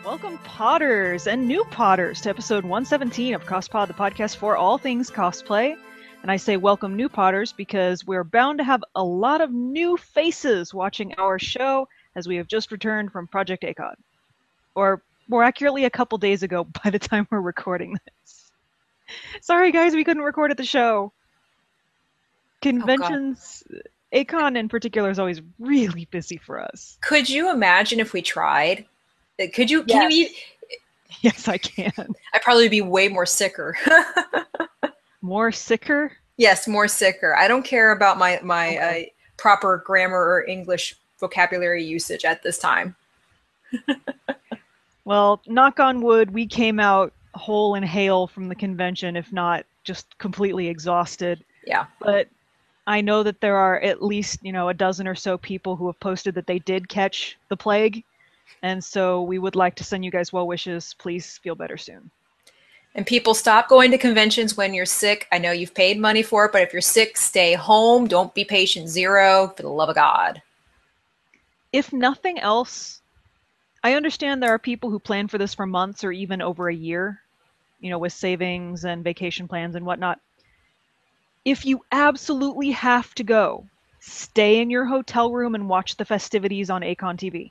Welcome, Potters and new Potters, to episode 117 of CospPod, the podcast for all things cosplay. And I say welcome, new Potters, because we're bound to have a lot of new faces watching our show as we have just returned from Project ACON. Or more accurately, a couple days ago by the time we're recording this. Sorry, guys, we couldn't record at the show. Conventions, ACON in particular, is always really busy for us. Could you imagine if we tried? Could you? Yes. Can you eat? Yes, I can. I'd probably be way more sicker. More sicker? Yes, more sicker. I don't care about my proper grammar or English vocabulary usage at this time. Well, knock on wood, we came out whole and hale from the convention, if not just completely exhausted. Yeah. But I know that there are at least, a dozen or so people who have posted that they did catch the plague. And so we would like to send you guys well wishes. Please feel better soon. And people, stop going to conventions when you're sick. I know you've paid money for it, but if you're sick, stay home. Don't be patient zero, for the love of God. If nothing else, I understand there are people who plan for this for months or even over a year, with savings and vacation plans and whatnot. If you absolutely have to go, stay in your hotel room and watch the festivities on ACON TV.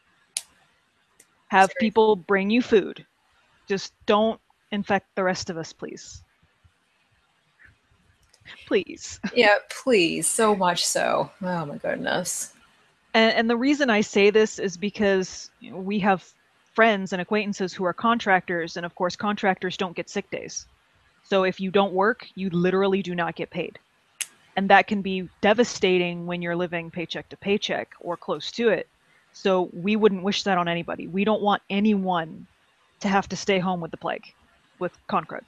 Have people bring you food. Just don't infect the rest of us, please. Please. Yeah, please. So much so. Oh, my goodness. And the reason I say this is because we have friends and acquaintances who are contractors, and of course contractors don't get sick days. So if you don't work, you literally do not get paid. And that can be devastating when you're living paycheck to paycheck or close to it. So we wouldn't wish that on anybody. We don't want anyone to have to stay home with the plague, with Concrud.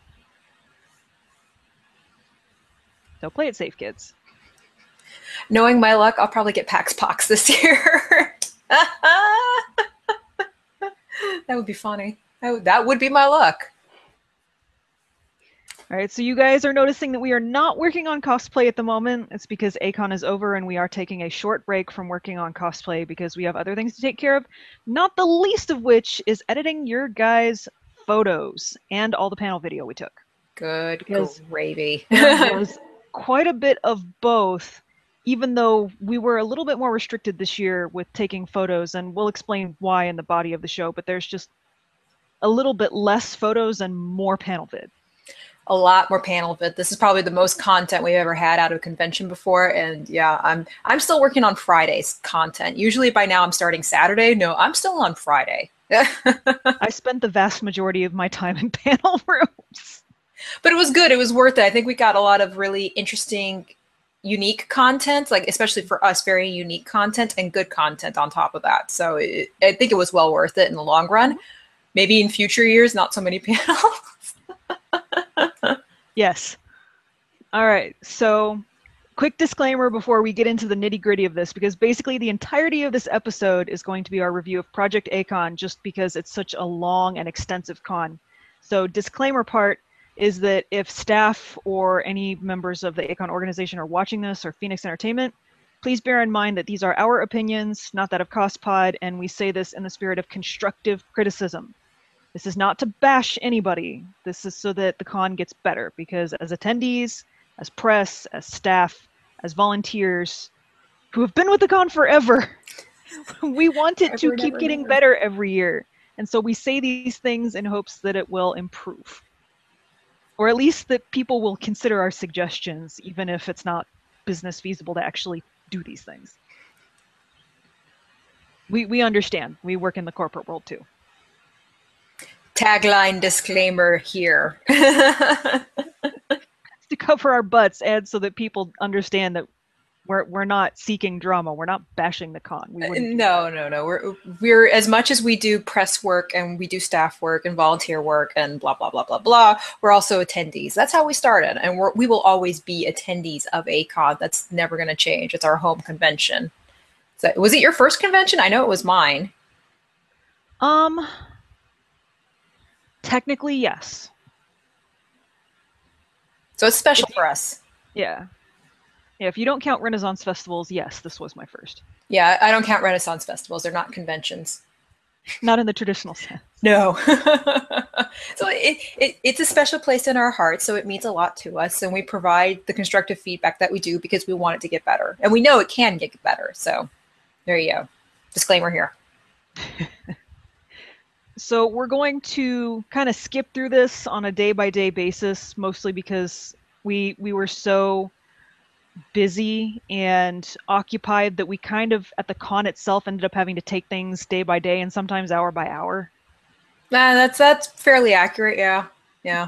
So play it safe, kids. Knowing my luck, I'll probably get Paxpox this year. That would be funny. That would be my luck. All right, so you guys are noticing that we are not working on cosplay at the moment. It's because ACON is over and we are taking a short break from working on cosplay because we have other things to take care of, not the least of which is editing your guys' photos and all the panel video we took. Good gravy. There was quite a bit of both, even though we were a little bit more restricted this year with taking photos, and we'll explain why in the body of the show, but there's just a little bit less photos and more panel vid. A lot more panel vid. This is probably the most content we've ever had out of a convention before, and yeah, I'm still working on Friday's content. Usually by now I'm starting Saturday. No, I'm still on Friday. I spent the vast majority of my time in panel rooms. But it was good. It was worth it. I think we got a lot of really interesting, unique content, like especially for us, very unique content and good content on top of that. So I think it was well worth it in the long run. Maybe in future years, not so many panels. Yes. All right. So quick disclaimer before we get into the nitty-gritty of this, because basically the entirety of this episode is going to be our review of Project ACON, just because it's such a long and extensive con. So disclaimer part is that if staff or any members of the ACON organization are watching this, or Phoenix Entertainment, please bear in mind that these are our opinions, not that of CospPod, and we say this in the spirit of constructive criticism. This is not to bash anybody. This is so that the con gets better, because as attendees, as press, as staff, as volunteers who have been with the con forever, we want it to keep getting better every year. And so we say these things in hopes that it will improve. Or at least that people will consider our suggestions, even if it's not business feasible to actually do these things. We understand. We work in the corporate world too. Tagline disclaimer here. To cover our butts and so that people understand that we're not seeking drama. We're not bashing the con. No. We're as much as we do press work and we do staff work and volunteer work and blah, blah, blah, blah, blah. We're also attendees. That's how we started. And we will always be attendees of ACON. That's never going to change. It's our home convention. So, was it your first convention? I know it was mine. Technically, yes. So it's special for us. Yeah. Yeah, if you don't count Renaissance festivals, yes, this was my first. Yeah, I don't count Renaissance festivals. They're not conventions. Not in the traditional sense. No. So it's a special place in our hearts, so it means a lot to us, and we provide the constructive feedback that we do because we want it to get better, and we know it can get better. So there you go. Disclaimer here. So we're going to kind of skip through this on a day-by-day basis, mostly because we were so busy and occupied that we kind of, at the con itself, ended up having to take things day by day and sometimes hour by hour. That's fairly accurate. Yeah. Yeah.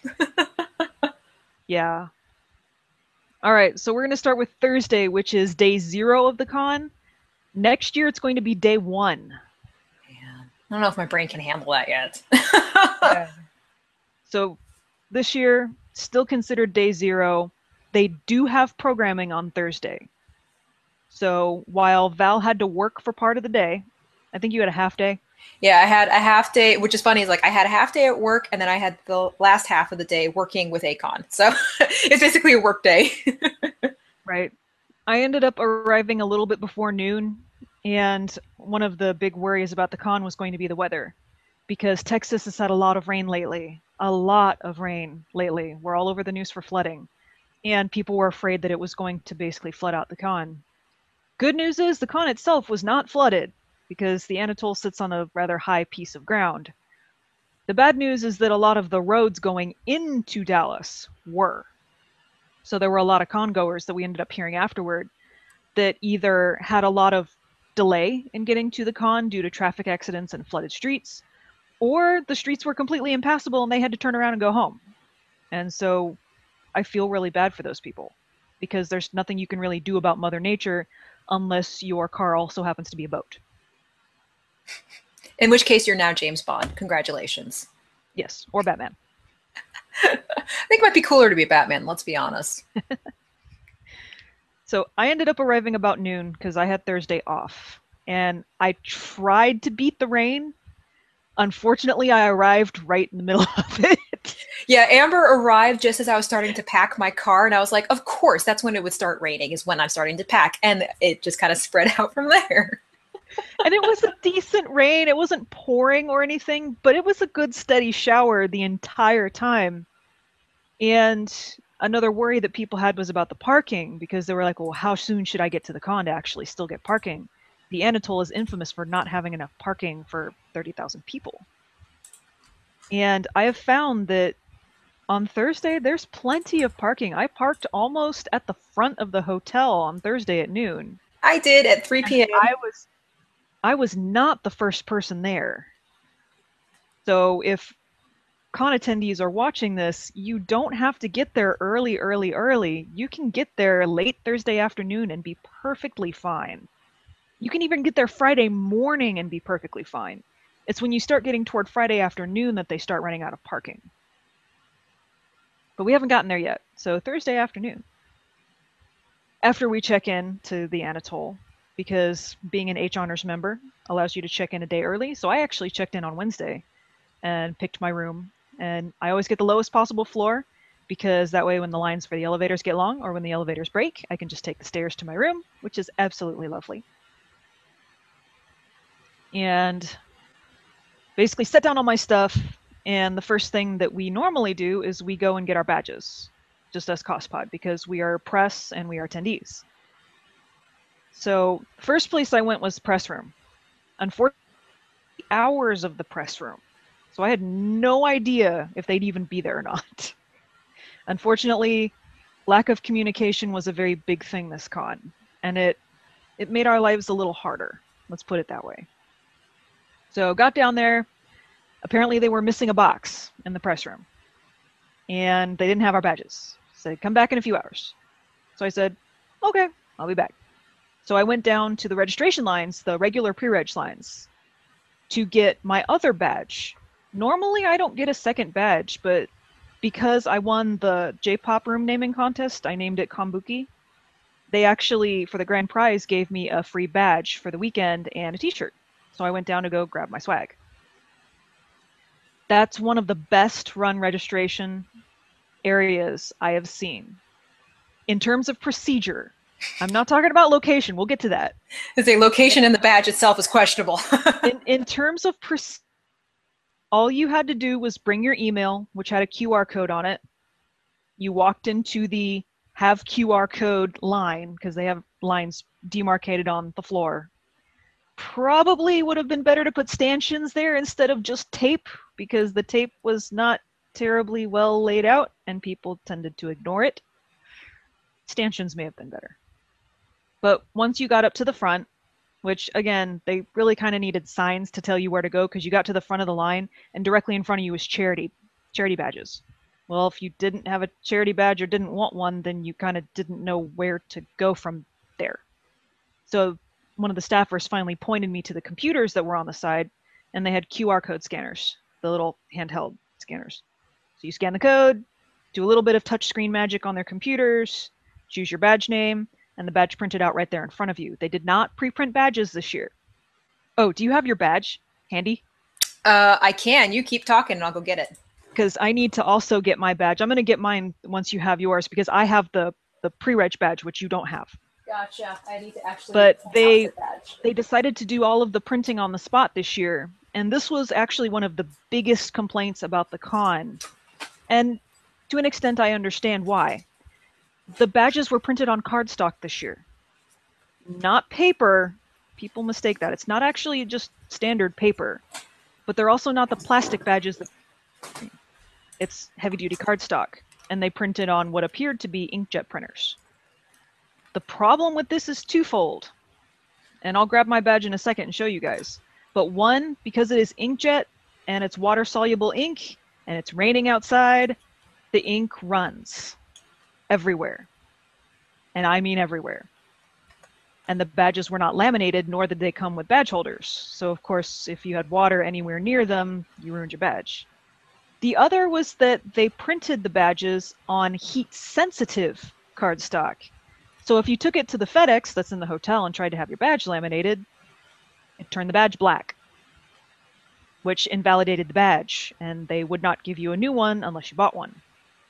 Yeah. All right, so we're going to start with Thursday, which is day 0 of the con. Next year, it's going to be day 1. Man, I don't know if my brain can handle that yet. Yeah. So this year, still considered day 0. They do have programming on Thursday. So while Val had to work for part of the day, I think you had a half day. Yeah, I had a half day, which is funny. Is like I had a half day at work, and then I had the last half of the day working with Acon. So it's basically a work day. Right. I ended up arriving a little bit before noon, and one of the big worries about the con was going to be the weather, because Texas has had a lot of rain lately. A lot of rain lately. We're all over the news for flooding, and people were afraid that it was going to basically flood out the con. Good news is the con itself was not flooded, because the Anatole sits on a rather high piece of ground. The bad news is that a lot of the roads going into Dallas were. So there were a lot of con-goers that we ended up hearing afterward that either had a lot of delay in getting to the con due to traffic accidents and flooded streets, or the streets were completely impassable and they had to turn around and go home. And so I feel really bad for those people, because there's nothing you can really do about Mother Nature unless your car also happens to be a boat. In which case, you're now James Bond. Congratulations. Yes, or Batman. I think it might be cooler to be Batman, let's be honest. So I ended up arriving about noon because I had Thursday off. And I tried to beat the rain. Unfortunately, I arrived right in the middle of it. Yeah, Amber arrived just as I was starting to pack my car, and I was like, of course, that's when it would start raining, is when I'm starting to pack. And it just kind of spread out from there. And it was a decent rain. It wasn't pouring or anything, but it was a good steady shower the entire time. And another worry that people had was about the parking, because they were like, well, how soon should I get to the con to actually still get parking? The Anatole is infamous for not having enough parking for 30,000 people. And I have found that on Thursday, there's plenty of parking. I parked almost at the front of the hotel on Thursday at noon. I did at 3 p.m. I was not the first person there. So if con attendees are watching this, you don't have to get there early. You can get there late Thursday afternoon and be perfectly fine. You can even get there Friday morning and be perfectly fine. It's when you start getting toward Friday afternoon that they start running out of parking. But we haven't gotten there yet, so Thursday afternoon. After we check in to the Anatole, because being an H Honors member allows you to check in a day early, so I actually checked in on Wednesday and picked my room. And I always get the lowest possible floor, because that way when the lines for the elevators get long or when the elevators break, I can just take the stairs to my room, which is absolutely lovely. And basically set down all my stuff, and the first thing that we normally do is we go and get our badges, just as COSPOD, because we are press and we are attendees. So first place I went was press room. Unfortunately, hours of the press room. So I had no idea if they'd even be there or not. Unfortunately, lack of communication was a very big thing this con, and it made our lives a little harder. Let's put it that way. So got down there. Apparently they were missing a box in the press room, and they didn't have our badges. Said, come back in a few hours. So I said, okay, I'll be back. So I went down to the registration lines, the regular pre-reg lines, to get my other badge. Normally I don't get a second badge, but because I won the J-pop room naming contest, I named it Kombuki. They actually, for the grand prize, gave me a free badge for the weekend and a t-shirt. So I went down to go grab my swag. That's one of the best run registration areas I have seen. In terms of procedure, I'm not talking about location. We'll get to that. The location in the badge itself is questionable. In terms of all you had to do was bring your email, which had a QR code on it. You walked into the have QR code line, because they have lines demarcated on the floor. Probably would have been better to put stanchions there instead of just tape, because the tape was not terribly well laid out and people tended to ignore it. Stanchions may have been better. But once you got up to the front, which again, they really kind of needed signs to tell you where to go, because you got to the front of the line and directly in front of you was charity badges. Well, if you didn't have a charity badge or didn't want one, then you kind of didn't know where to go from there. So one of the staffers finally pointed me to the computers that were on the side, and they had QR code scanners, the little handheld scanners. So you scan the code, do a little bit of touchscreen magic on their computers, choose your badge name, and the badge printed out right there in front of you. They did not pre-print badges this year. Oh, do you have your badge handy? I can. You keep talking and I'll go get it. Because I need to also get my badge. I'm going to get mine once you have yours, because I have the pre-reg badge, which you don't have. Gotcha. I need to actually. But they decided to do all of the printing on the spot this year. And this was actually one of the biggest complaints about the con. And to an extent, I understand why. The badges were printed on cardstock this year. Not paper. People mistake that. It's not actually just standard paper. But they're also not the plastic badges. It's heavy-duty cardstock. And they printed on what appeared to be inkjet printers. The problem with this is twofold. And I'll grab my badge in a second and show you guys. But one, because it is inkjet and it's water-soluble ink and it's raining outside, the ink runs everywhere. And I mean everywhere. And the badges were not laminated, nor did they come with badge holders. So of course, if you had water anywhere near them, you ruined your badge. The other was that they printed the badges on heat-sensitive cardstock. So if you took it to the FedEx that's in the hotel and tried to have your badge laminated, it turned the badge black, which invalidated the badge, and they would not give you a new one unless you bought one.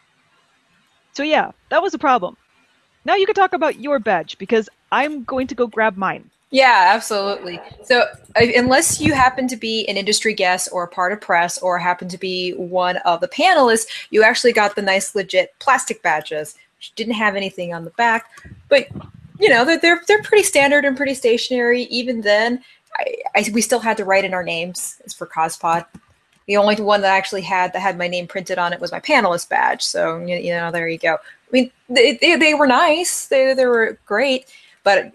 So yeah, that was a problem. Now you can talk about your badge, because I'm going to go grab mine. Yeah, absolutely. So unless you happen to be an industry guest or a part of press or happen to be one of the panelists, you actually got the nice, legit plastic badges, which didn't have anything on the back. But, you know, they're pretty standard and pretty stationary. Even then, we still had to write in our names. It's for CosPod. The only one that actually had my name printed on it was my panelist badge. So, you know, there you go. I mean, they were nice. They were great. But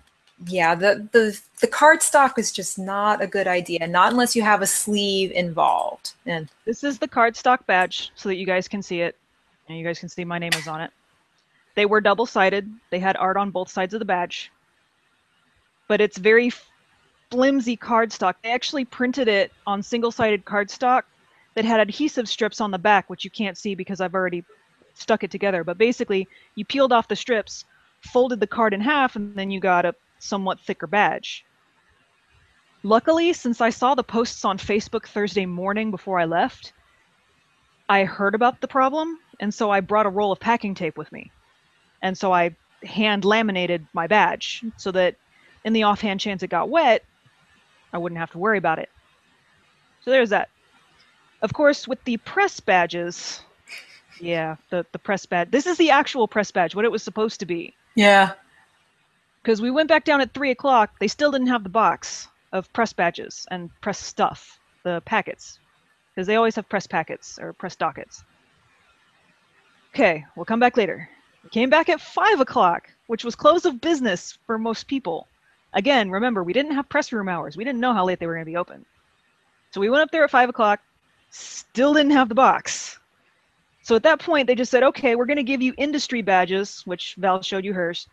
the cardstock is just not a good idea. Not unless you have a sleeve involved. And this is the cardstock badge so that you guys can see it. And you guys can see my name is on it. They were double-sided. They had art on both sides of the badge. But it's very flimsy cardstock. They actually printed it on single-sided cardstock that had adhesive strips on the back, which you can't see because I've already stuck it together. But basically, you peeled off the strips, folded the card in half, and then you got a somewhat thicker badge. Luckily, since I saw the posts on Facebook Thursday morning before I left, I heard about the problem, and so I brought a roll of packing tape with me. And so I hand laminated my badge so that in the offhand chance it got wet, I wouldn't have to worry about it. So there's that. Of course, with the press badges, yeah, the press badge. This is the actual press badge, what it was supposed to be. yeah. Because we went back down at 3 o'clock, they still didn't have the box of press badges and press stuff, the packets. Because they always have press packets or press dockets. Okay, we'll come back later. We came back at 5 o'clock, which was close of business for most people. Again, remember, we didn't have press room hours. We didn't know how late they were going to be open. So we went up there at 5 o'clock, still didn't have the box. So at that point, they just said, okay, we're going to give you industry badges, which Val showed you hers,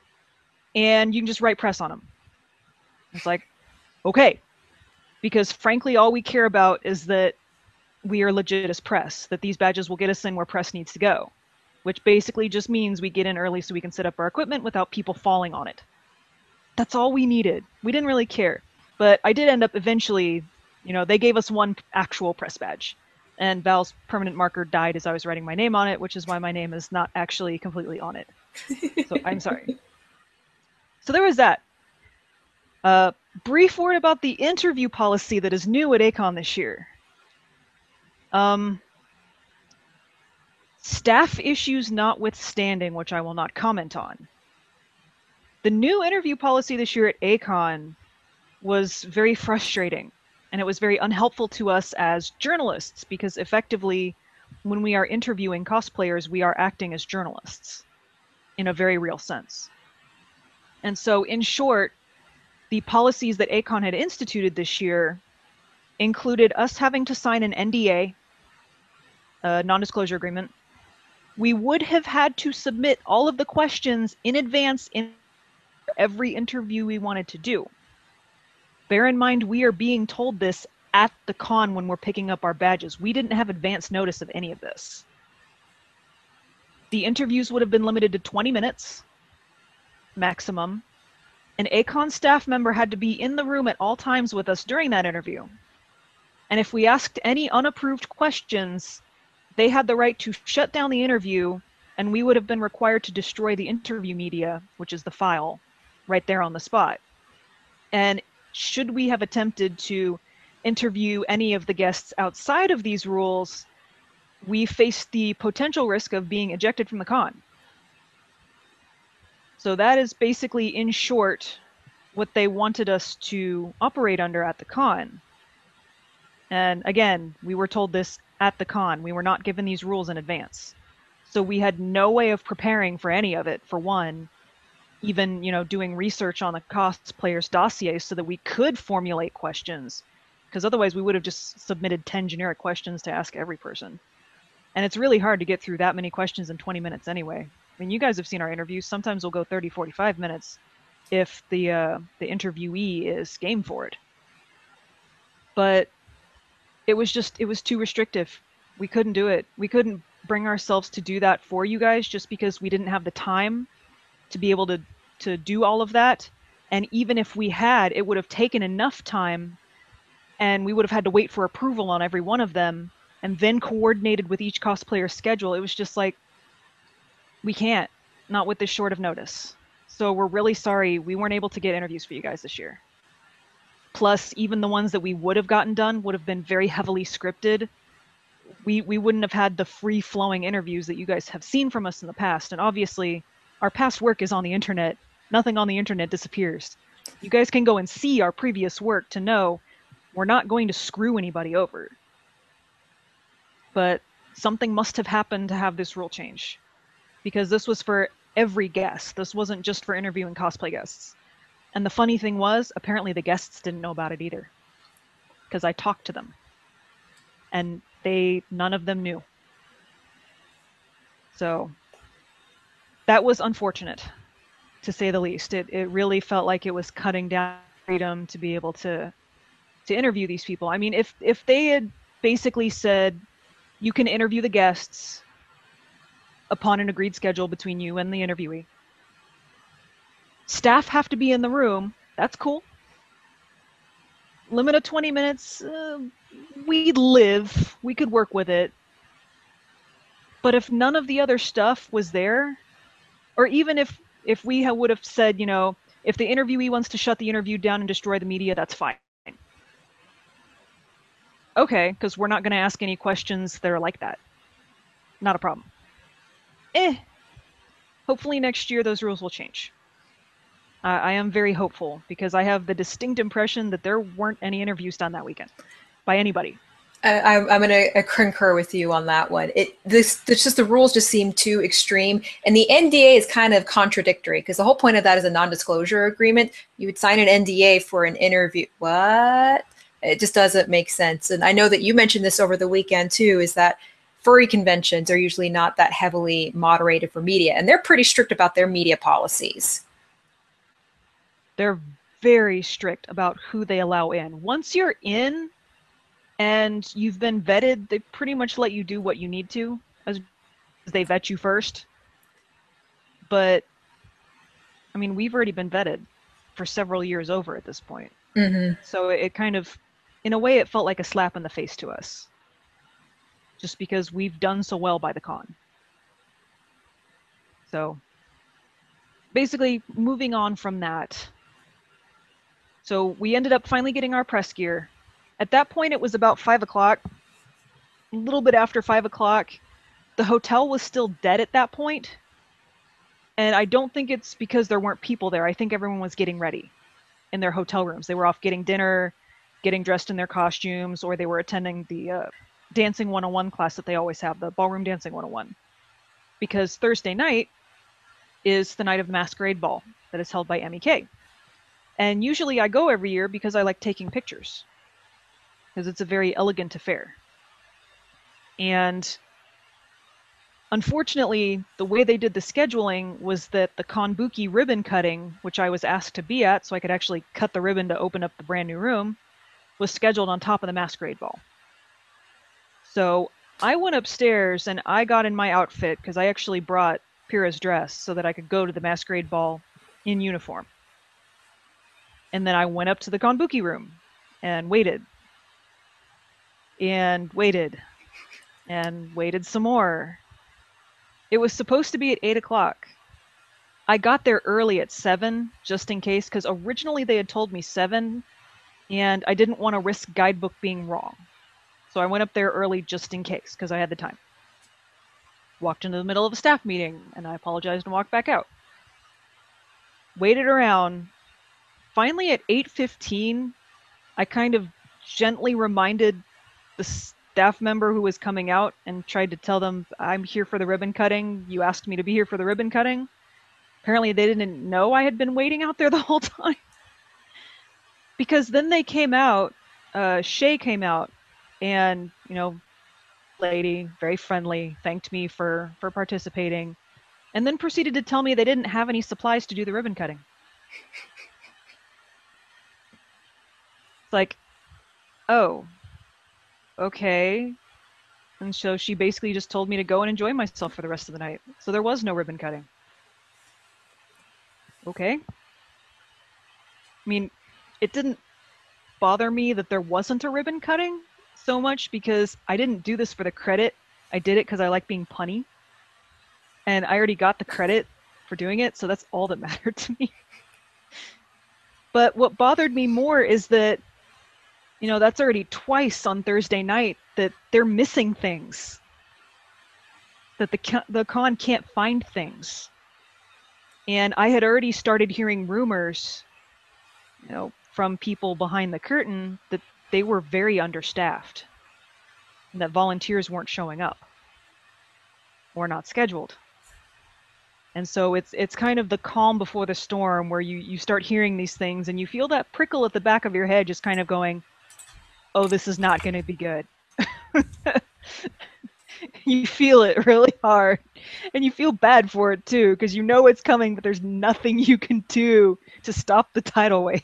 and you can just write press on them. It's like, okay. Because frankly, all we care about is that we are legit as press, that these badges will get us in where press needs to go, which basically just means we get in early so we can set up our equipment without people falling on it. That's all we needed. We didn't really care. But I did end up eventually, you know, they gave us one actual press badge. And Val's permanent marker died as I was writing my name on it, which is why my name is not actually completely on it. So I'm sorry. So there was that. Brief word about the interview policy that is new at A-Kon this year. Staff issues notwithstanding, which I will not comment on. The new interview policy this year at A-Kon was very frustrating, and it was very unhelpful to us as journalists, because effectively, when we are interviewing cosplayers, we are acting as journalists in a very real sense. And so, in short, the policies that A-Kon had instituted this year included us having to sign an NDA, a non-disclosure agreement. We would have had to submit all of the questions in advance in every interview we wanted to do. Bear in mind, we are being told this at the con when we're picking up our badges. We didn't have advance notice of any of this. The interviews would have been limited to 20 minutes maximum. An A-Kon staff member had to be in the room at all times with us during that interview. And if we asked any unapproved questions, they had the right to shut down the interview, and we would have been required to destroy the interview media, which is the file, right there on the spot. And should we have attempted to interview any of the guests outside of these rules, we faced the potential risk of being ejected from the con. So that is basically, in short, what they wanted us to operate under at the con. And again, we were told this at the con. We were not given these rules in advance. So we had no way of preparing for any of it, for one, even, doing research on the cosplayers' dossiers so that we could formulate questions, because otherwise we would have just submitted 10 generic questions to ask every person. And it's really hard to get through that many questions in 20 minutes anyway. I mean, you guys have seen our interviews. Sometimes we'll go 30, 45 minutes if the interviewee is game for it. But it was too restrictive. We couldn't do it. We couldn't bring ourselves to do that for you guys just because we didn't have the time to be able to do all of that. And even if we had, it would have taken enough time, and we would have had to wait for approval on every one of them and then coordinated with each cosplayer's schedule. It was just like, we can't, not with this short of notice. So we're really sorry we weren't able to get interviews for you guys this year. Plus, even the ones that we would have gotten done would have been very heavily scripted. We wouldn't have had the free-flowing interviews that you guys have seen from us in the past. And obviously, our past work is on the internet. Nothing on the internet disappears. You guys can go and see our previous work to know we're not going to screw anybody over. But something must have happened to have this rule change, because this was for every guest. This wasn't just for interviewing cosplay guests. And the funny thing was, apparently the guests didn't know about it either, because I talked to them, and none of them knew. So that was unfortunate, to say the least. It really felt like it was cutting down freedom to be able to interview these people. I mean, if they had basically said, you can interview the guests upon an agreed schedule between you and the interviewee. Staff have to be in the room. That's cool. Limit of 20 minutes. We'd live. We could work with it. But if none of the other stuff was there, or even if we would have said, if the interviewee wants to shut the interview down and destroy the media, that's fine. Okay, because we're not going to ask any questions that are like that. Not a problem. Hopefully next year those rules will change. I am very hopeful, because I have the distinct impression that there weren't any interviews done that weekend by anybody. I'm going to concur with you on that one. The rules just seem too extreme, and the NDA is kind of contradictory, because the whole point of that is a non-disclosure agreement. You would sign an NDA for an interview. What? It just doesn't make sense. And I know that you mentioned this over the weekend too, is that furry conventions are usually not that heavily moderated for media, and they're pretty strict about their media policies. They're very strict about who they allow in. Once you're in and you've been vetted, they pretty much let you do what you need to, as they vet you first. But, I mean, we've already been vetted for several years over at this point. Mm-hmm. So it kind of, in a way, it felt like a slap in the face to us, just because we've done so well by the con. So basically, moving on from that. So we ended up finally getting our press gear. At that point, it was about 5 o'clock, a little bit after 5 o'clock. The hotel was still dead at that point. And I don't think it's because there weren't people there. I think everyone was getting ready in their hotel rooms. They were off getting dinner, getting dressed in their costumes, or they were attending the Dancing 101 class that they always have, the Ballroom Dancing 101. Because Thursday night is the night of the Masquerade Ball that is held by MEK. And usually I go every year because I like taking pictures, because it's a very elegant affair. And unfortunately, the way they did the scheduling was that the Konbuki ribbon cutting, which I was asked to be at so I could actually cut the ribbon to open up the brand new room, was scheduled on top of the Masquerade Ball. So I went upstairs and I got in my outfit because I actually brought Pyrrha's dress so that I could go to the Masquerade Ball in uniform. And then I went up to the Konbuki room and waited. And waited. And waited some more. It was supposed to be at 8 o'clock. I got there early at 7, just in case, because originally they had told me 7, and I didn't want to risk guidebook being wrong. So I went up there early just in case, because I had the time. Walked into the middle of a staff meeting, and I apologized and walked back out. Waited around. Finally, at 8:15, I kind of gently reminded the staff member who was coming out and tried to tell them, I'm here for the ribbon cutting. You asked me to be here for the ribbon cutting. Apparently, they didn't know I had been waiting out there the whole time. Because then they came out, Shay came out, and, lady, very friendly, thanked me for participating, and then proceeded to tell me they didn't have any supplies to do the ribbon cutting. It's like, oh, okay. And so she basically just told me to go and enjoy myself for the rest of the night. So there was no ribbon cutting. Okay. I mean, it didn't bother me that there wasn't a ribbon cutting so much because I didn't do this for the credit. I did it because I like being punny. And I already got the credit for doing it, so that's all that mattered to me. But what bothered me more is that, that's already twice on Thursday night that they're missing things. That the con can't find things. And I had already started hearing rumors, from people behind the curtain that they were very understaffed and that volunteers weren't showing up or not scheduled. And so it's kind of the calm before the storm where you start hearing these things and you feel that prickle at the back of your head just kind of going, oh, this is not going to be good. You feel it really hard. And you feel bad for it too, because you know it's coming, but there's nothing you can do to stop the tidal wave.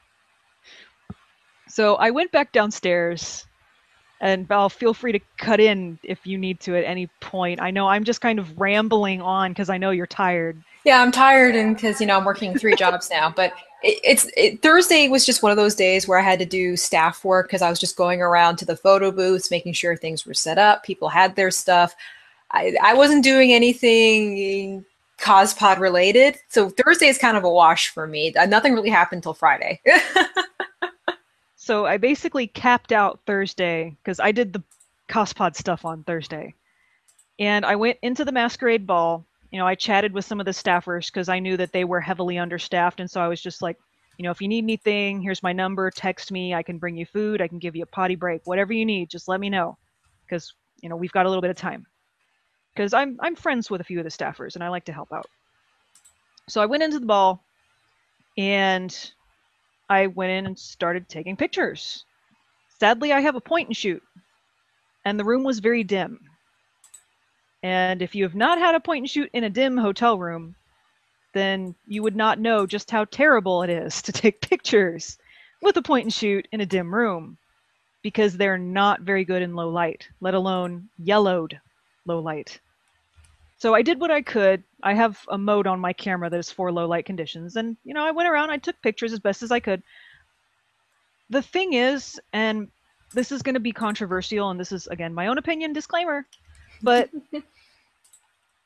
So I went back downstairs, and Val, feel free to cut in if you need to at any point. I know I'm just kind of rambling on because I know you're tired. Yeah, I'm tired, and because I'm working 3 jobs now. But Thursday was just one of those days where I had to do staff work because I was just going around to the photo booths, making sure things were set up, people had their stuff. I wasn't doing anything CosPod related, so Thursday is kind of a wash for me. Nothing really happened until Friday. So I basically capped out Thursday because I did the CosPod stuff on Thursday. And I went into the Masquerade Ball. I chatted with some of the staffers because I knew that they were heavily understaffed. And so I was just like, if you need anything, here's my number, text me. I can bring you food. I can give you a potty break, whatever you need. Just let me know because, we've got a little bit of time. Because I'm friends with a few of the staffers and I like to help out. So I went into the ball and I went in and started taking pictures. Sadly, I have a point and shoot, and the room was very dim. And if you have not had a point and shoot in a dim hotel room, then you would not know just how terrible it is to take pictures with a point and shoot in a dim room, because they're not very good in low light, let alone yellowed low light. So I did what I could. I have a mode on my camera that is for low light conditions. And, I went around, I took pictures as best as I could. The thing is, and this is going to be controversial, and this is, again, my own opinion, disclaimer, but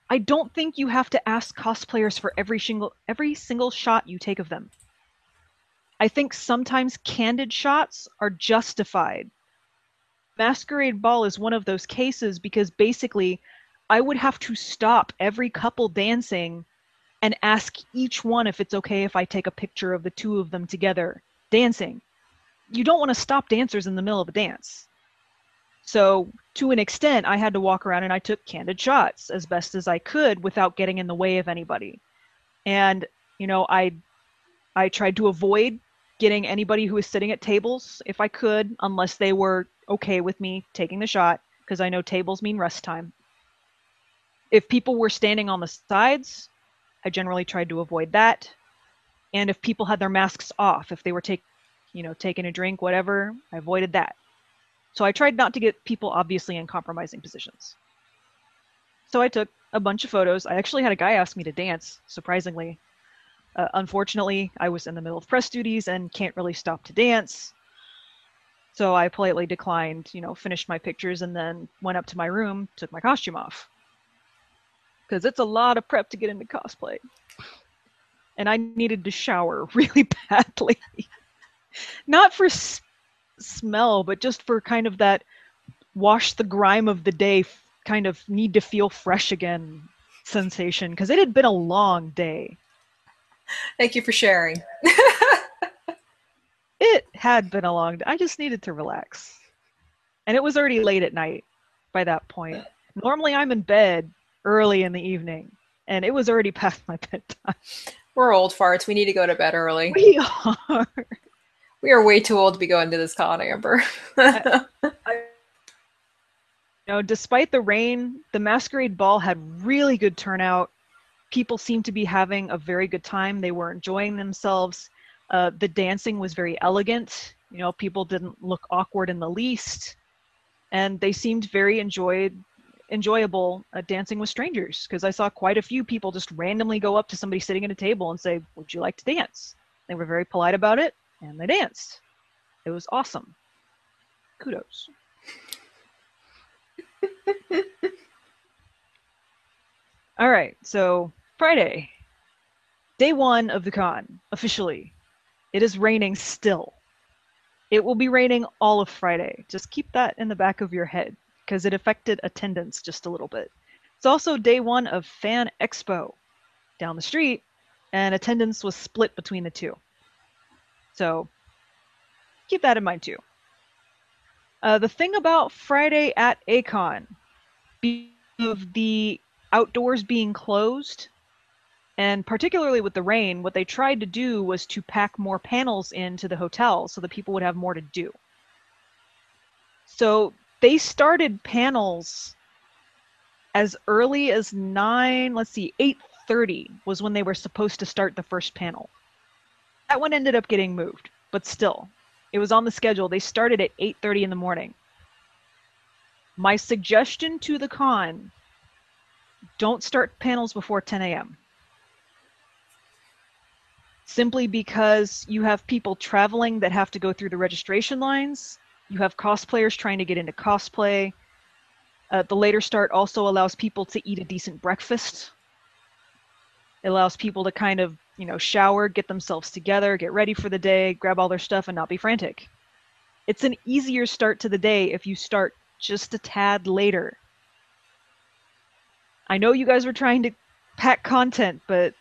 I don't think you have to ask cosplayers for every single shot you take of them. I think sometimes candid shots are justified. Masquerade Ball is one of those cases because basically I would have to stop every couple dancing and ask each one if it's okay if I take a picture of the two of them together dancing. You don't want to stop dancers in the middle of a dance. So to an extent, I had to walk around and I took candid shots as best as I could without getting in the way of anybody. And, I tried to avoid getting anybody who was sitting at tables if I could, unless they were okay with me taking the shot, because I know tables mean rest time. If people were standing on the sides, I generally tried to avoid that. And if people had their masks off, if they were taking a drink, whatever, I avoided that. So I tried not to get people obviously in compromising positions. So I took a bunch of photos. I actually had a guy ask me to dance, surprisingly. Unfortunately, I was in the middle of press duties and can't really stop to dance. So I politely declined, finished my pictures, and then went up to my room, took my costume off. Because it's a lot of prep to get into cosplay. And I needed to shower really badly. Not for smell, but just for kind of that wash the grime of the day, kind of need to feel fresh again sensation, because it had been a long day. Thank you for sharing. It had been a long day. I just needed to relax. And it was already late at night by that point. Normally I'm in bed early in the evening, and it was already past my bedtime. We're old farts. We need to go to bed early. We are. We are way too old to be going to this con, Amber. Despite the rain, the Masquerade Ball had really good turnout. People seemed to be having a very good time. They were enjoying themselves. The dancing was very elegant. People didn't look awkward in the least. And they seemed very enjoyable dancing with strangers, because I saw quite a few people just randomly go up to somebody sitting at a table and say, "Would you like to dance?" They were very polite about it, and they danced. It was awesome. Kudos. All right, so Friday, day one of the con, officially. It is raining still. It will be raining all of Friday. Just keep that in the back of your head, because it affected attendance just a little bit. It's also day one of Fan Expo down the street, and attendance was split between the two. So keep that in mind too. The thing about Friday at A-Kon, because of the outdoors being closed, and particularly with the rain, what they tried to do was to pack more panels into the hotel so that people would have more to do. So they started panels as early as 8:30 was when they were supposed to start the first panel. That one ended up getting moved, but still, it was on the schedule. They started at 8:30 in the morning. My suggestion to the con, don't start panels before 10 a.m. Simply because you have people traveling that have to go through the registration lines. You have cosplayers trying to get into cosplay. The later start also allows people to eat a decent breakfast. It allows people to kind of, shower, get themselves together, get ready for the day, grab all their stuff, and not be frantic. It's an easier start to the day if you start just a tad later. I know you guys were trying to pack content, but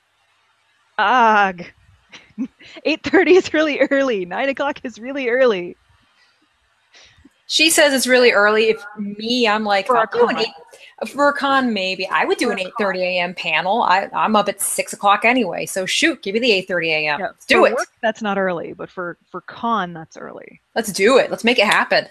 8:30 is really early. 9 o'clock is really early. She says it's really early. If me, I'm like, For a con, maybe. I would do an 8:30 a.m. panel. I'm up at 6 o'clock anyway. So shoot, give me the 8:30 a.m. Yeah, do it. Work, that's not early, but for con, that's early. Let's do it. Let's make it happen.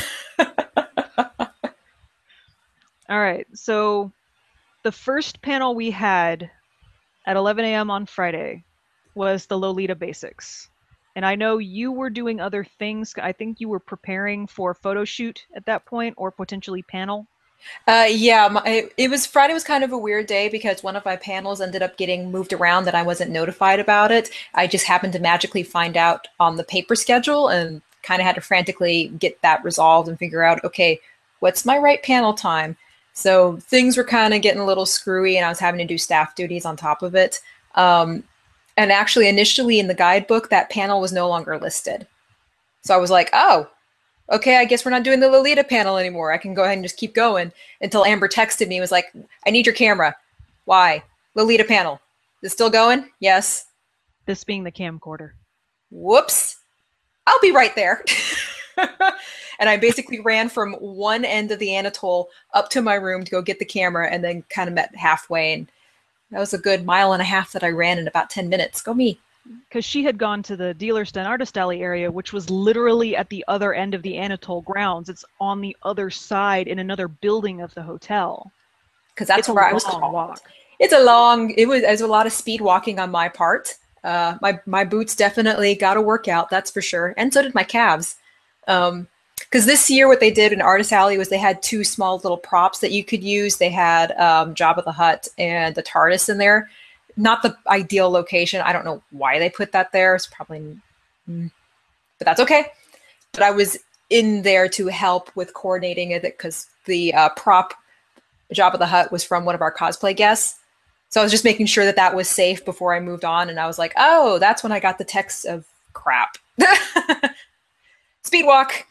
All right. So the first panel we had at 11 a.m. on Friday was the Lolita Basics. And I know you were doing other things. I think you were preparing for a photo shoot at that point, or potentially panel. It was Friday was kind of a weird day because one of my panels ended up getting moved around that I wasn't notified about it. I just happened to magically find out on the paper schedule and kind of had to frantically get that resolved and figure out, okay, what's my right panel time? So things were kind of getting a little screwy, and I was having to do staff duties on top of it. Um, and actually, initially in the guidebook, that panel was no longer listed. So I was like, oh, okay, I guess we're not doing the Lolita panel anymore. I can go ahead and just keep going until Amber texted me and was like, I need your camera. Why? Lolita panel. Is it still going? Yes. This being the camcorder. Whoops. I'll be right there. And I basically ran from one end of the Anatole up to my room to go get the camera and then kind of met halfway. And that was a good mile and a half that I ran in about 10 minutes. Go me. Because she had gone to the Dealer's Den Artist Alley area, which was literally at the other end of the Anatole grounds. It's on the other side in another building of the hotel. Because that's where I was long walk. It was a lot of speed walking on my part. My boots definitely got a workout, that's for sure. And so did my calves. Because this year what they did in Artist Alley was they had two small little props that you could use. They had Jabba the Hutt and the TARDIS in there. Not the ideal location. I don't know why they put that there. It's probably, but that's okay. But I was in there to help with coordinating it because the prop Jabba the Hutt was from one of our cosplay guests. So I was just making sure that that was safe before I moved on. And I was like, oh, that's when I got the text of crap. Speed walk.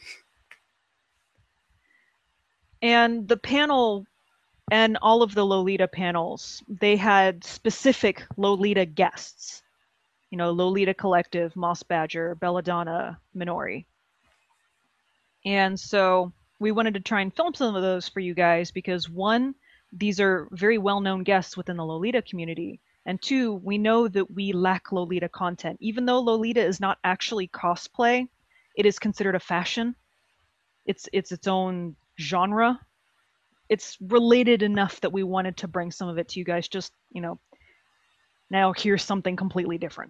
And the panel and all of the Lolita panels, they had specific Lolita guests. You know, Lolita Collective, Moss Badger, Belladonna, Minori. And so we wanted to try and film some of those for you guys because one, these are very well-known guests within the Lolita community. And two, we know that we lack Lolita content. Even though Lolita is not actually cosplay, it is considered a fashion. It's its own genre. It's related enough that we wanted to bring some of it to you guys. Just, you know, now here's something completely different.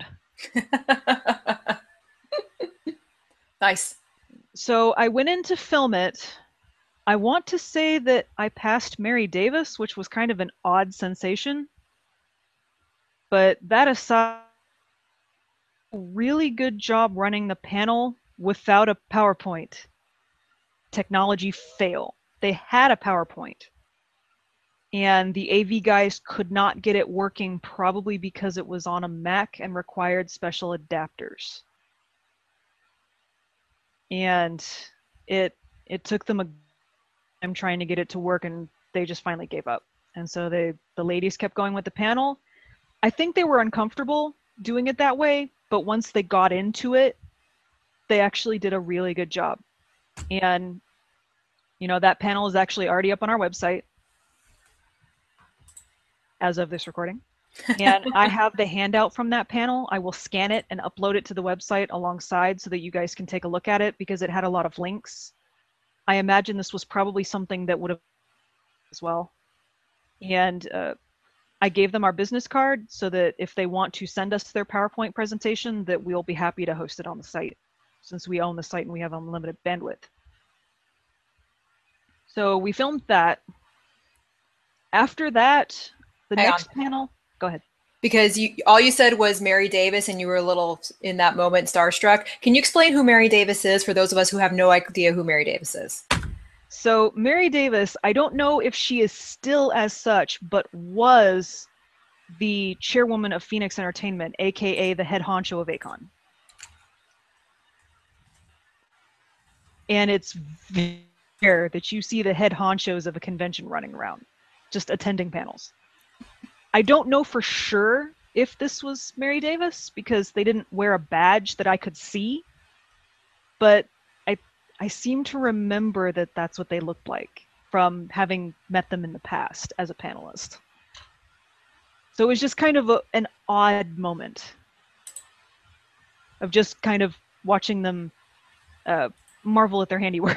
Nice. So I went in to film it. I want to say that I passed Mary Davis, which was kind of an odd sensation. But that aside, really good job running the panel without a PowerPoint. Technology fail. They had a PowerPoint. And the AV guys could not get it working, probably because it was on a Mac and required special adapters. And it took them a time trying to get it to work, and they just finally gave up. And so the ladies kept going with the panel. I think they were uncomfortable doing it that way, but once they got into it, they actually did a really good job. And, you know, that panel is actually already up on our website as of this recording. And I have the handout from that panel. I will scan it and upload it to the website alongside so that you guys can take a look at it because it had a lot of links. I imagine this was probably something that would have as well. And I gave them our business card so that if they want to send us their PowerPoint presentation, that we'll be happy to host it on the site since we own the site and we have unlimited bandwidth. So we filmed that. After that, the next panel, go ahead. Because all you said was Mary Davis and you were a little, in that moment, starstruck. Can you explain who Mary Davis is for those of us who have no idea who Mary Davis is? So Mary Davis, I don't know if she is still as such, but was the chairwoman of Phoenix Entertainment, aka the head honcho of A-Kon. And it's rare that you see the head honchos of a convention running around, just attending panels. I don't know for sure if this was Mary Davis because they didn't wear a badge that I could see, but I seem to remember that that's what they looked like from having met them in the past as a panelist. So it was just kind of an odd moment of just kind of watching them marvel at their handiwork.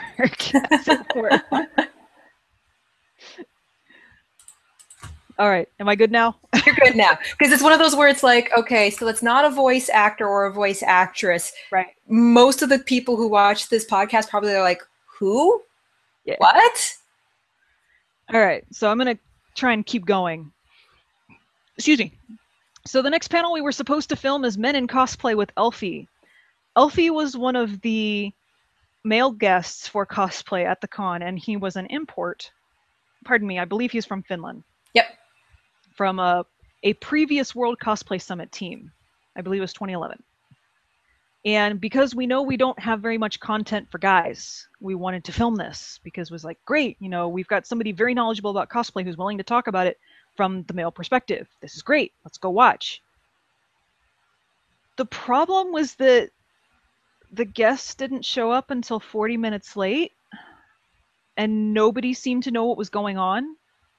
All right, am I good now? You're good now. Because it's one of those where it's like, okay, so it's not a voice actor or a voice actress. Right. Most of the people who watch this podcast probably are like, who? Yeah. What? All right, so I'm going to try and keep going. Excuse me. So the next panel we were supposed to film is Men in Cosplay with Elfie. Elfie was one of the male guests for cosplay at the con, and he was an import. pardon me, I believe he's from Finland. Yep. From a previous World Cosplay Summit team. I believe it was 2011. And because we know we don't have very much content for guys, we wanted to film this because it was like, great, we've got somebody very knowledgeable about cosplay who's willing to talk about it from the male perspective. This is great. Let's go watch. The problem was that the guests didn't show up until 40 minutes late, and nobody seemed to know what was going on.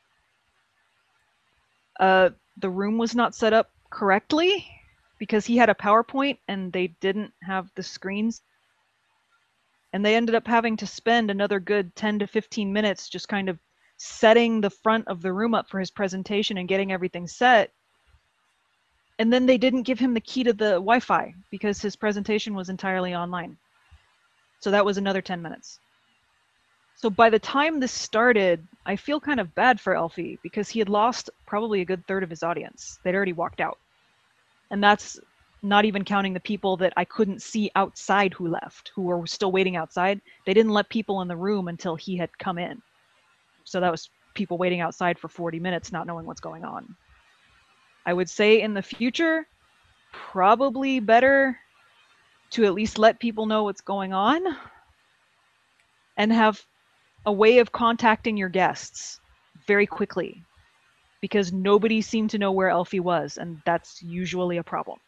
The room was not set up correctly because he had a PowerPoint and they didn't have the screens. And they ended up having to spend another good 10 to 15 minutes just kind of setting the front of the room up for his presentation and getting everything set. And then they didn't give him the key to the Wi-Fi because his presentation was entirely online. So that was another 10 minutes. So by the time this started, I feel kind of bad for Elfie because he had lost probably a good third of his audience. They'd already walked out. And that's not even counting the people that I couldn't see outside who left, who were still waiting outside. They didn't let people in the room until he had come in. So that was people waiting outside for 40 minutes, not knowing what's going on. I would say in the future, probably better to at least let people know what's going on and have a way of contacting your guests very quickly, because nobody seemed to know where Elfie was, and that's usually a problem.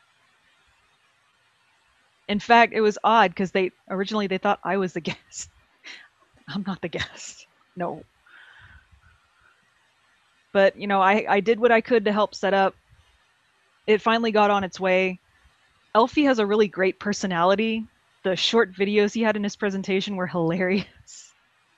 In fact, it was odd because originally they thought I was the guest. I'm not the guest. No. But, I did what I could to help set up. It finally got on its way. Elfie has a really great personality. The short videos he had in his presentation were hilarious.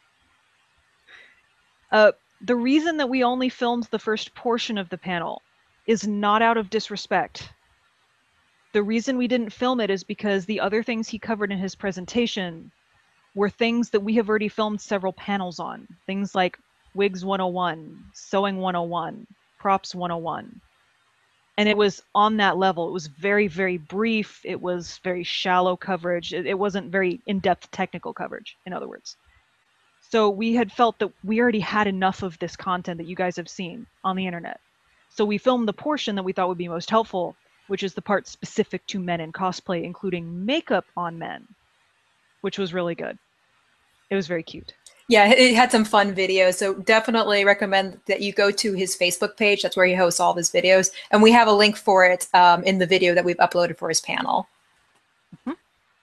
The reason that we only filmed the first portion of the panel is not out of disrespect. The reason we didn't film it is because the other things he covered in his presentation were things that we have already filmed several panels on. Things like Wigs 101, Sewing 101, Props 101. And it was on that level. It was very, very brief. It was very shallow coverage. It wasn't very in-depth technical coverage, in other words. So we had felt that we already had enough of this content that you guys have seen on the internet. So we filmed the portion that we thought would be most helpful, which is the part specific to men in cosplay, including makeup on men, which was really good. It was very cute. Yeah, it had some fun videos. So definitely recommend that you go to his Facebook page. That's where he hosts all of his videos. And we have a link for it in the video that we've uploaded for his panel. Mm-hmm.